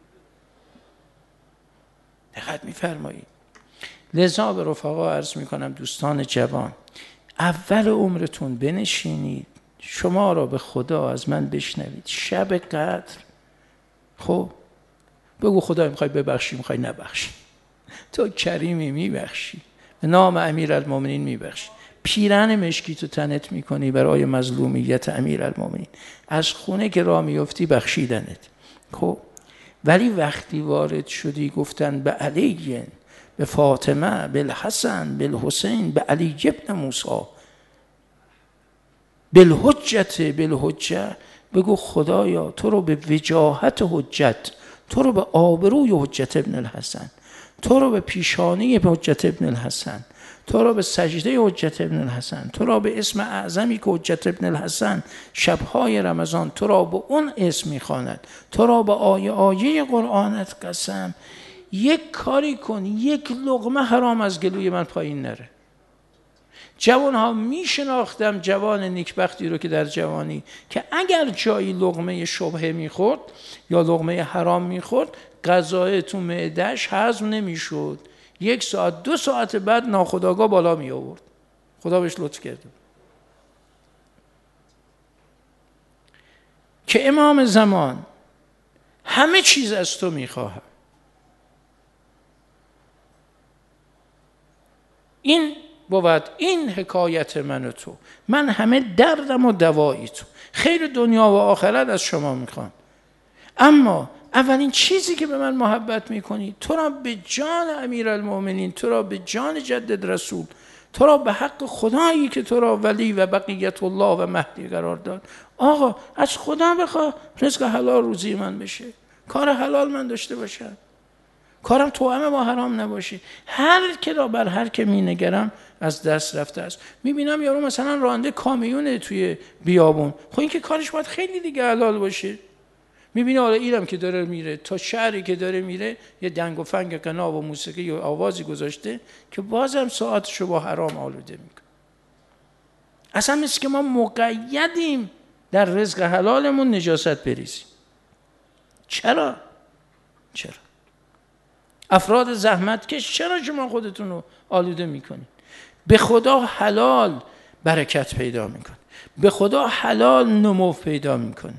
دقت می‌فرمایید. لذا به رفقا عرض میکنم دوستان جوان، اول عمرتون بنشینید شما را به خدا از من بشنوید. شب قدر خب بگو خدا میخوای ببخشی میخوای نبخشی، تو کریمی میبخشی، به نام امیرالمومنین میبخشی. پیرن مشکی تو تنت میکنی برای مظلومیت امیرالمومنین، از خونه که راه میفتی بخشیدنت. خب ولی وقتی وارد شدی گفتن به علی، به فاطمه، به الحسن، به الحسین، به علی ابن موسی، بالحجه، بگو خدایا تو رو به وجاهت حجت، تو رو به آبروی حجت ابن الحسن، تو رو به پیشانی حجت ابن الحسن، تو را به سجده حجت ابن الحسن، تو را به اسم اعظمی که حجت ابن الحسن شبهای رمضان تو را به اون اسم میخواند، تو را به آیه قرآنت قسم. یک کاری کن، یک لقمه حرام از گلوی من پایین نره. جوان ها میشناختم جوان نیکبختی رو که در جوانی که اگر جایی لقمه شبهه میخورد یا لقمه حرام میخورد، غذای تو معده‌اش هضم نمیشد، 1 ساعت 2 ساعت بعد ناخودآگاه بالا می آورد. خدا بهش لطف کرده که امام زمان همه چیز از تو میخواهم. این بود این حکایت من و تو، من همه دردم و دوایی تو، خیر دنیا و آخرت از شما میخوام. اما اولین چیزی که به من محبت میکنی، تو را به جان امیرالمؤمنین، تو را به جان جدد رسول، تو را به حق خدایی که تو را ولی و بقیت الله و مهدی قرار داد، آقا از خدا بخواه رزق حلال روزی من بشه، کار حلال من داشته باشم، کارم توأم با حرام نباشه. هر که را بر هر که مینگرم از دست رفته است. میبینم یارو مثلا راننده کامیونه توی بیابون، خب این که کارش باید خیلی دیگه حلال باشه. میبینه حالا اینم که داره میره تا شهری که داره میره یه دنگ و فنگ قنا و موسیقی یا آوازی گذاشته که بازم ساعتشو با حرام آلوده میکنه. اصلا مثل که ما مقیدیم در رزق حلالمون نجاست بریزیم. چرا؟ افراد زحمتکش چرا شما خودتون رو آلوده میکنید؟ به خدا حلال برکت پیدا میکنه، به خدا حلال نمو پیدا میکنه.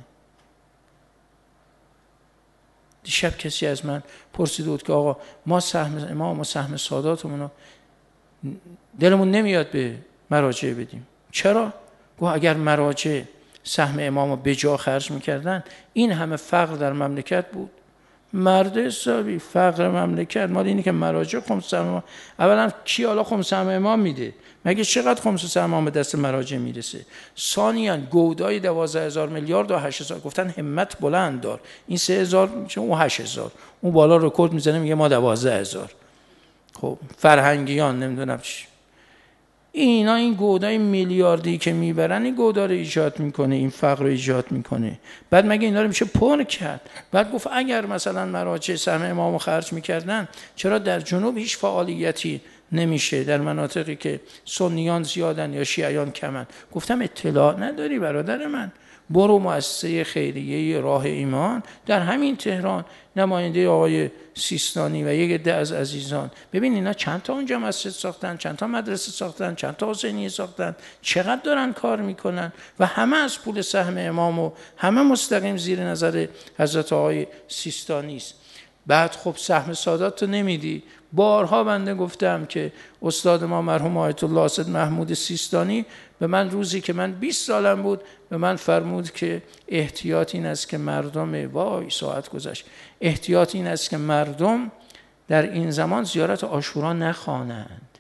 دیشب کسی از من پرسید بود که آقا ما سهم امام و سهم ساداتمون رو دلمون نمیاد به مراجع بدیم. چرا؟ گفت اگر مراجع سهم امام رو به جا خرج میکردن این همه فقر در مملکت بود. مرد حسابی، فقر مملکت مال اینه که مراجع خمس سهم امام. اولا کی حالا خمس سهم امام میده؟ مگه چقدر خمس سهم امام به دست مراجع میرسه؟ ثانیاً گودای 12,000 میلیارد و 8,000 گفتن همت بلند دار، این 3,000 میشه اون 8,000، اون بالا رکورد میزنه میگه ما 12,000. خب فرهنگیان نمیدونم چی اینا، این گودای میلیاردی که میبرن این گودا رو ایجاد میکنه، این فقر رو ایجاد میکنه. بعد مگه اینا رو میشه پر کرد؟ بعد گفت اگر مثلا مراجع سهم امامو خرج میکردن چرا در جنوب هیچ فعالیتی نمیشه، در مناطقی که سنیان زیادن یا شیعیان کمن؟ گفتم اطلاع نداری برادر من، برو مؤسسه خیریه راه ایمان در همین تهران، نماینده آقای سیستانی و یک عده از عزیزان، ببین اینا چند تا اونجا مسجد ساختن، چند تا مدرسه ساختن، چند تا حسینیه ساختن، چقدر دارن کار میکنن و همه از پول سهم امام و همه مستقیم زیر نظر حضرت آقای سیستانی است. بعد خب سهم سادات تو نمیدی. بارها بنده گفتم که استاد ما مرحوم آیت الله اسد محمود سیستانی به من روزی که من 20 سالم بود به من فرمود که احتیاط این است که مردم، وای ساعت گذشت، احتیاط این است که مردم در این زمان زیارت عاشورا نخوانند.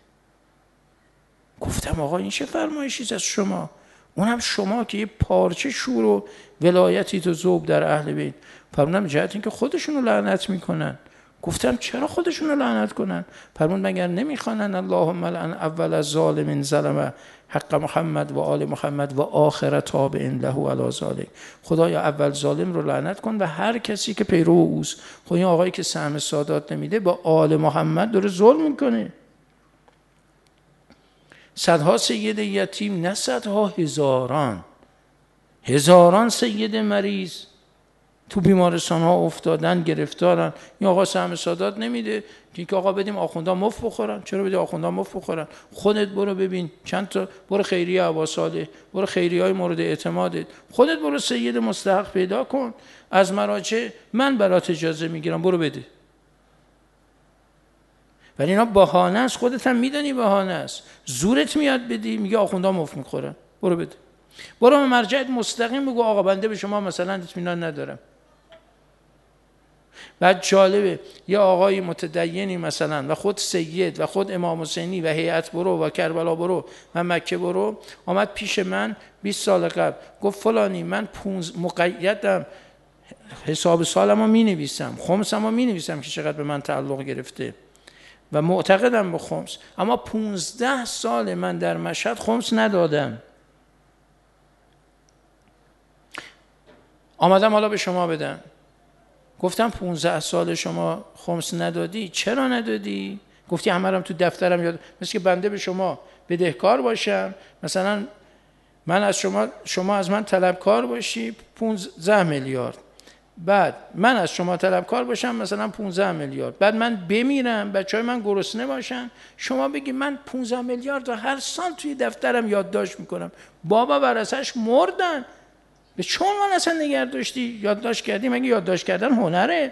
گفتم آقا این چه فرمایشی از شما؟ اونم شما که یه پارچه شور و ولایتی تو ذوب در اهل بیت. فرمودم جهت این که خودشونو لعنت میکنن. گفتم چرا خودشونو لعنت کنن؟ فرمود مگر نمیخوانن اللهم لعن اول ظالم ظلم حق محمد و آل محمد و آخر تابع له علی ذلک. خدایا اول ظالم رو لعنت کن و هر کسی که پیرو اوست. خب این آقایی که سهم سادات نمیده با آل محمد داره ظلم میکنه. صدها سید یتیم، نه صدها، هزاران سید مریض تو بیمارستان ها افتادن، گرفتارن. این آقا سهم سادات نمیده که آقا بدیم آخوندا مفت بخورن. چرا بدی آخوندا مفت بخورن؟ خودت برو ببین چند تا، برو خیریه ابا صالح، برو خیریه های مورد اعتمادت، خودت برو سید مستحق پیدا کن از مراجع، من برات اجازه میگیرم برو بده. ولی اینا بهانه است، خودت هم میدونی بهانه است، زورت میاد بدی، میگه آخوندا مفت میخورن، برو بده. برو به مرجعت مستقیم بگو آقا بنده به شما مثلا اطمینان ندارم. بعد جالبه یه آقای متدینی مثلا و خود سید و خود امام حسینی و هیئت برو و کربلا برو و مکه برو آمد پیش من 20 سال قبل گفت فلانی من مقیدم، حساب سالمو می نویسم، خمسمو می نویسم که چقدر به من تعلق گرفته و معتقدم به خمس، اما 15 سال من در مشهد خمس ندادم. آمدم حالا به شما بدم. گفتم 15 سال شما خمس ندادی، چرا ندادی؟ گفتی همه تو دفترم یاد، مثل که بنده به شما بدهکار باشم، مثلا من از شما از من طلبکار باشی 15 میلیارد، بعد من از شما طلبکار باشم مثلا 15 میلیارد، بعد من بمیرم بچهای من گرسنه باشن، شما بگی من 15 میلیارد رو هر سال توی دفترم یادداشت میکنم. بابا ورثه‌اش مردن، به چون من اصلا نگه داشتی یادداشت کردی؟ مگه یادداشت کردن هنره؟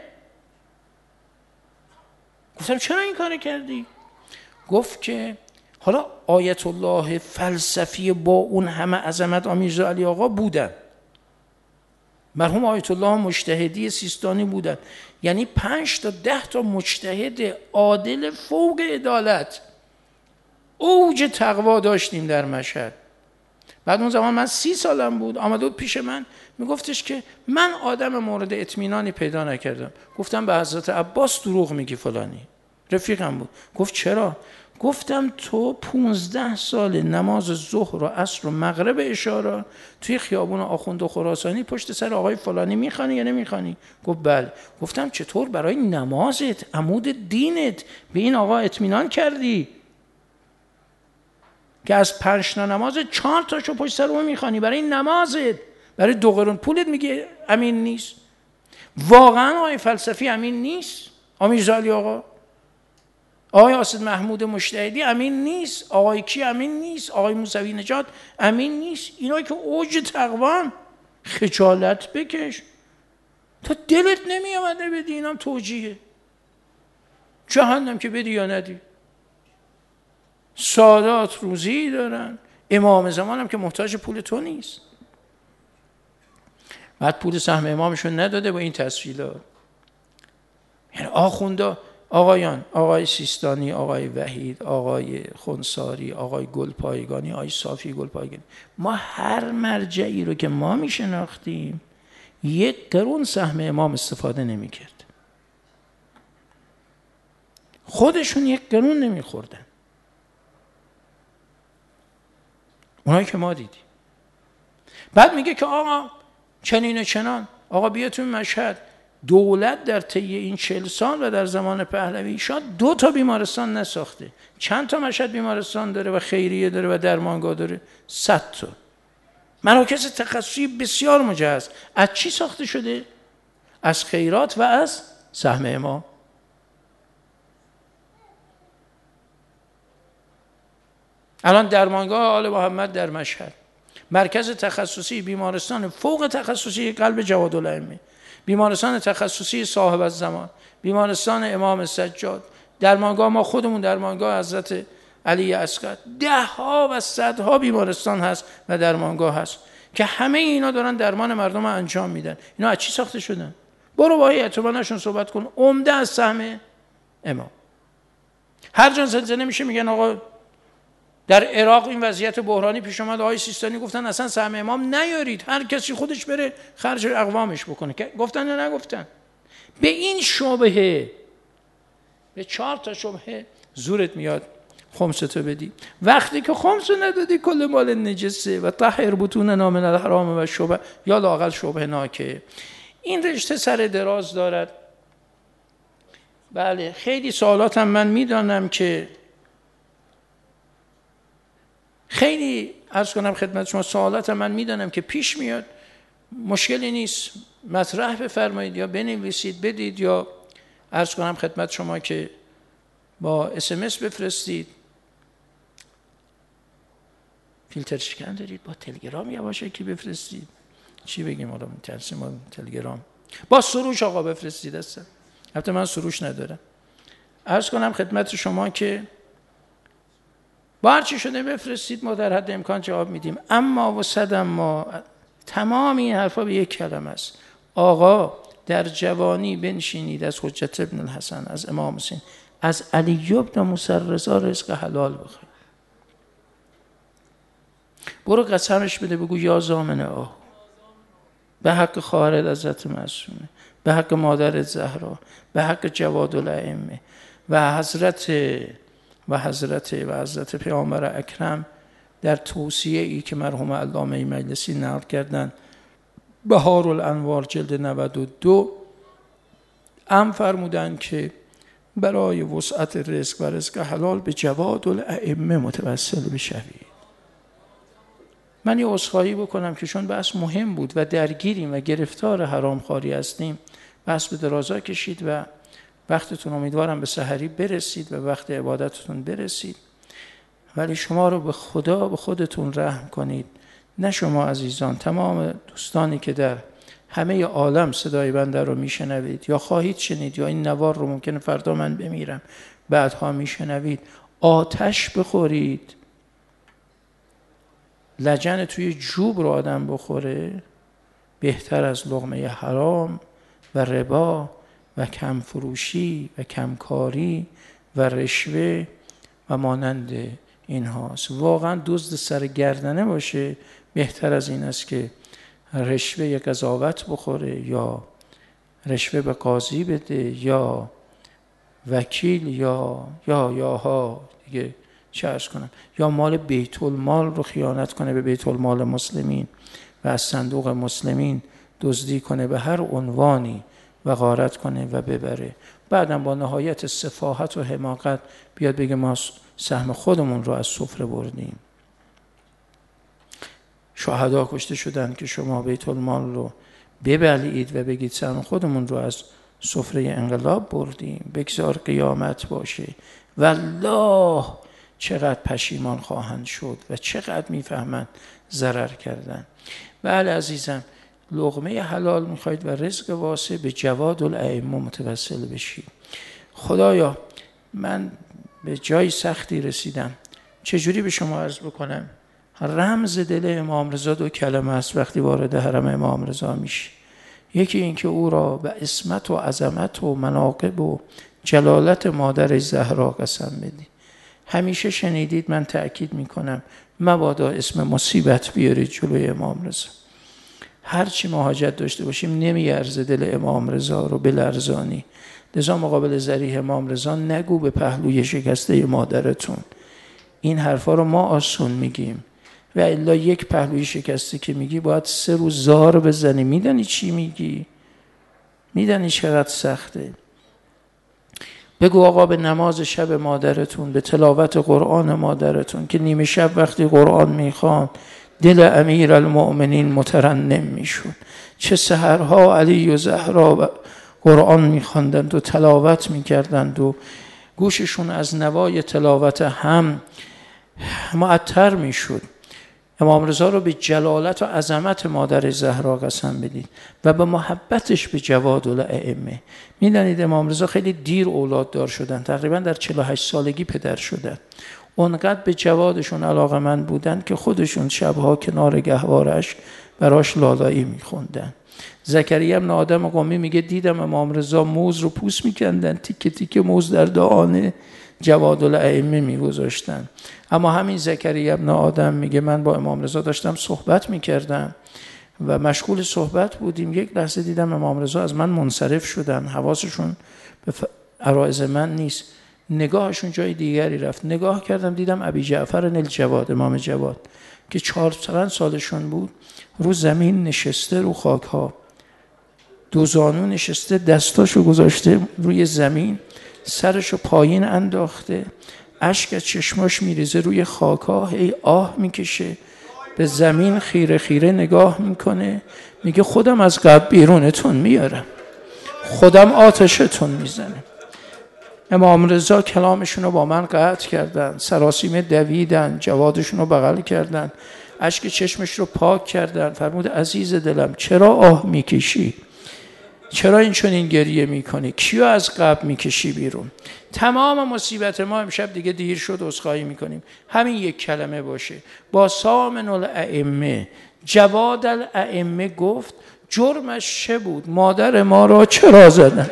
گفتم چرا این کار کردی؟ گفت که حالا آیت الله فلسفی با اون همه عظمت آمیرزا علی آقا بودن، مرحوم آیت الله مجتهدی سیستانی بودن، یعنی 5 تا 10 تا مجتهد عادل فوق عدالت، اوج تقوا داشتیم در مشهد. بعد اون زمان من 30 سالم بود، آمده بود پیش من میگفتش که من آدم مورد اطمینانی پیدا نکردم. گفتم به حضرت عباس دروغ میگی فلانی، رفیقم بود. گفت چرا؟ گفتم تو 15 سال نماز ظهر و عصر و مغرب اشاره توی خیابون آخوند خراسانی پشت سر آقای فلانی میخوانی یا نمیخوانی؟ گفت بله. گفتم چطور برای نمازت، عمود دینت، به این آقا اطمینان کردی که از 5 تا نماز 4 تاشو پشت سر اون میخوانی؟ برای نمازت، برای 2 قرون پولت میگه امین نیست؟ واقعا آقای فلسفی امین نیست؟ آمیرزا علی آقا، آقای اسد محمود مجتهدی امین نیست؟ آقای کی امین نیست؟ آقای موسوی نجات امین نیست؟ اینا که اوج تقوان. خجالت بکش، تا دلت نمی آمده بدی، اینم توجیهه. جهنم که بدی یا ندی. سادات روزی دارن، امام زمان هم که محتاج پول تو نیست. بعد پول سهم امامشون نداده با این تسهیلات. یعنی آخوندا، آقایان، آقای سیستانی، آقای وحید، آقای خنساری، آقای گلپایگانی، آقای صافی گلپایگانی، ما هر مرجعی رو که ما میشناختیم 1 قرون سهم امام استفاده نمیکرد. خودشون 1 قرون نمیخوردن. اونایی که ما دیدیم. بعد میگه که آقا چنین و چنان، آقا بیا تو مشهد، دولت در طی این 40 سال و در زمان پهلوی شاید 2 تا بیمارستان نساخته. چند تا مشهد بیمارستان داره و خیریه داره و درمانگاه داره؟ 100 تا. مراکز تخصصی بسیار مجهز. از چی ساخته شده؟ از خیرات و از سهم امام. الان درمانگاه آل محمد در مشهد، مرکز تخصصی بیمارستان فوق تخصصی قلب جوادالائمه، بیمارستان تخصصی صاحب الزمان، بیمارستان امام سجاد، درمانگاه ما خودمون، درمانگاه حضرت علی اصغر، 10 ها و 100 ها بیمارستان هست و درمانگاه هست که همه اینا دارن درمان مردم انجام میدن. اینا از چی ساخته شدن؟ برو با اعتمادشون صحبت کن. عمده از سهم امام. هر جا زلزله میشه میگن آقا در عراق این وضعیت بحرانی پیش اومد، آقای سیستانی گفتن اصلا سهم امام نیارید، هر کسی خودش بره خرج اقوامش بکنه. گفتن یا نگفتن؟ به این شبهه، به 4 تا شبهه زورت میاد خمستو بدی. وقتی که خمسو ندادی کل مال نجسه و طهر بطوننا من الحرام و شبه، یا لااقل شبه ناکه. این رشته سر دراز دارد. بله خیلی سوالاتم من میدانم که خیلی عرض کنم خدمت شما، سوالاتم من میدانم که پیش میاد، مشکلی نیست، مطرح بفرمایید یا بنویسید بدید، یا عرض کنم خدمت شما که با SMS بفرستید. فیلتر شکن دارید؟ با تلگرام یواشکی بفرستید. چی بگیم حالا ترسیم تلگرام؟ با سروش آقا بفرستید. هستن البته من سروش ندارم. عرض کنم خدمت شما که با هر چی شده بفرستید، ما در حد امکان جواب میدیم. اما و صدم ما تمام این حرفا به 1 کلمه است. آقا در جوانی بنشینید از حجت ابن الحسن، از امام حسین، از علی بن موسی رضا رزق حلال بخوای. برو قسمش بده، بگو یا ضامن آه، به حق خواهرت حضرت معصومه، به حق مادرت زهرا، به حق جوادالائمه، و حضرت پیامبر اکرم در توصیه ای که مرحوم علامه مجلسی نقل کردن، بهار الانوار جلد 92 فرمودن که برای وسعت رزق و رزق حلال به جواد الائمه متوسل بشوید. من یه عذرخواهی بکنم که چون بحث مهم بود و درگیریم و گرفتار حرامخواری هستیم، بحث به درازا کشید و وقتتون امیدوارم به سحری برسید و وقت عبادتتون برسید، ولی شما رو به خدا به خودتون رحم کنید. نه شما عزیزان، تمام دوستانی که در همه عالم صدای بنده رو میشنوید یا خواهید شنید یا این نوار رو ممکنه فردا من بمیرم بعدها میشنوید، آتش بخورید. لجن توی جوب رو آدم بخوره بهتر از لقمه حرام و ربا و کم فروشی و کمکاری و رشوه و مانند این هاست. واقعا دزد سر گردنه باشه بهتر از این است که رشوه یک قضاوت بخوره یا رشوه به قاضی بده یا وکیل یا دیگه چه عرض کنم، یا مال بیت المال رو خیانت کنه به بیت المال مسلمین و از صندوق مسلمین دزدی کنه به هر عنوانی و غارت کنه و ببره. بعدم با نهایت سفاهت و حماقت بیاد بگه ما سهم خودمون رو از سفره بردیم. شهدا کشته شدن که شما بیت المال رو ببلعید و بگید سهم خودمون رو از سفره انقلاب بردیم. بگذار قیامت باشه والله چقدر پشیمان خواهند شد و چقدر میفهمند ضرر کردن. بله عزیزم، لقمه حلال میخواید و رزق واسع به جواد الائمه متوسل بشید. خدایا من به جای سختی رسیدم، چجوری به شما عرض بکنم؟ رمز دل امام رضا 2 کلمه است وقتی وارد حرم امام رضا میشی. یکی این که او را به عصمت و عظمت و مناقب و جلالت مادر زهرا قسم بدی. همیشه شنیدید، من تأکید میکنم، مبادا اسم مصیبت بیارید جلوی امام رضا. هرچی ما حاجت داشته باشیم نمیارزه دل امام رضا رو بلرزانی. لذا مقابل ذریح امام رضا نگو به پهلوی شکسته مادرتون. این حرفا رو ما آسون میگیم و الا یک پهلوی شکسته که میگی باید 3 روز زار بزنی. میدانی چی میگی؟ میدانی چقدر سخته؟ بگو آقا به نماز شب مادرتون، به تلاوت قرآن مادرتون که نیمه شب وقتی قرآن میخوان دل امیر المؤمنین مترنم میشون. چه سحرها علی و زهرا قرآن میخواندند و تلاوت میکردند و گوششون از نوای تلاوت هم معطر میشد. امام رضا رو به جلالت و عظمت مادر زهرا قسم بدید و به محبتش به جواد الائمه. میدانید امام رضا خیلی دیر اولاد دار شدن، تقریبا در 48 سالگی پدر شدن. اونقدر به جوادشون علاقه‌مند بودن که خودشون شبها کنار گهوارش براش لالایی میخوندن. زکریا ابن آدم قمی میگه دیدم امام رضا موز رو پوست میکندن، تیکه تیکه موز در دهان جواد الائمه میگذاشتن. اما همین زکریا ابن آدم میگه من با امام رضا داشتم صحبت میکردم و مشغول صحبت بودیم، یک لحظه دیدم امام رضا از من منصرف شدن، حواسشون به عرایض من نیست، نگاهشون جای دیگری رفت. نگاه کردم دیدم ابی جعفر الجواد، امام جواد که 4 سالشون بود، رو زمین نشسته، رو خاک ها 2 زانو نشسته، دستاشو گذاشته روی زمین، سرشو پایین انداخته، اشک از چشماش میریزه روی خاک ها، هی آه میکشه، به زمین خیره خیره نگاه میکنه، میگه خودم از قبر بیرونتون میارم، خودم آتشتون میزنم. امام رضا کلامشون رو با من قطع کردن، سراسیمه دویدن، جوادشون رو بغل کردن، اشک چشمش رو پاک کردن. فرمود عزیز دلم چرا آه میکشی؟ چرا این چنین گریه میکنی؟ کیو از قبر میکشی بیرون؟ تمام مصیبت ما امشب دیگه دیر شد، عذرخواهی میکنیم، همین یک کلمه باشه. با سامن الائمه جواد الائمه گفت جرمش چه بود؟ مادر ما را چرا زدن؟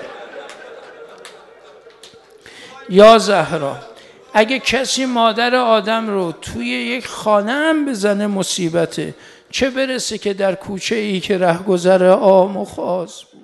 یا زهرا اگه کسی مادر آدم رو توی یک خانه هم بزنه مصیبته، چه برسه که در کوچه ای که رهگذر عام و خاص بود.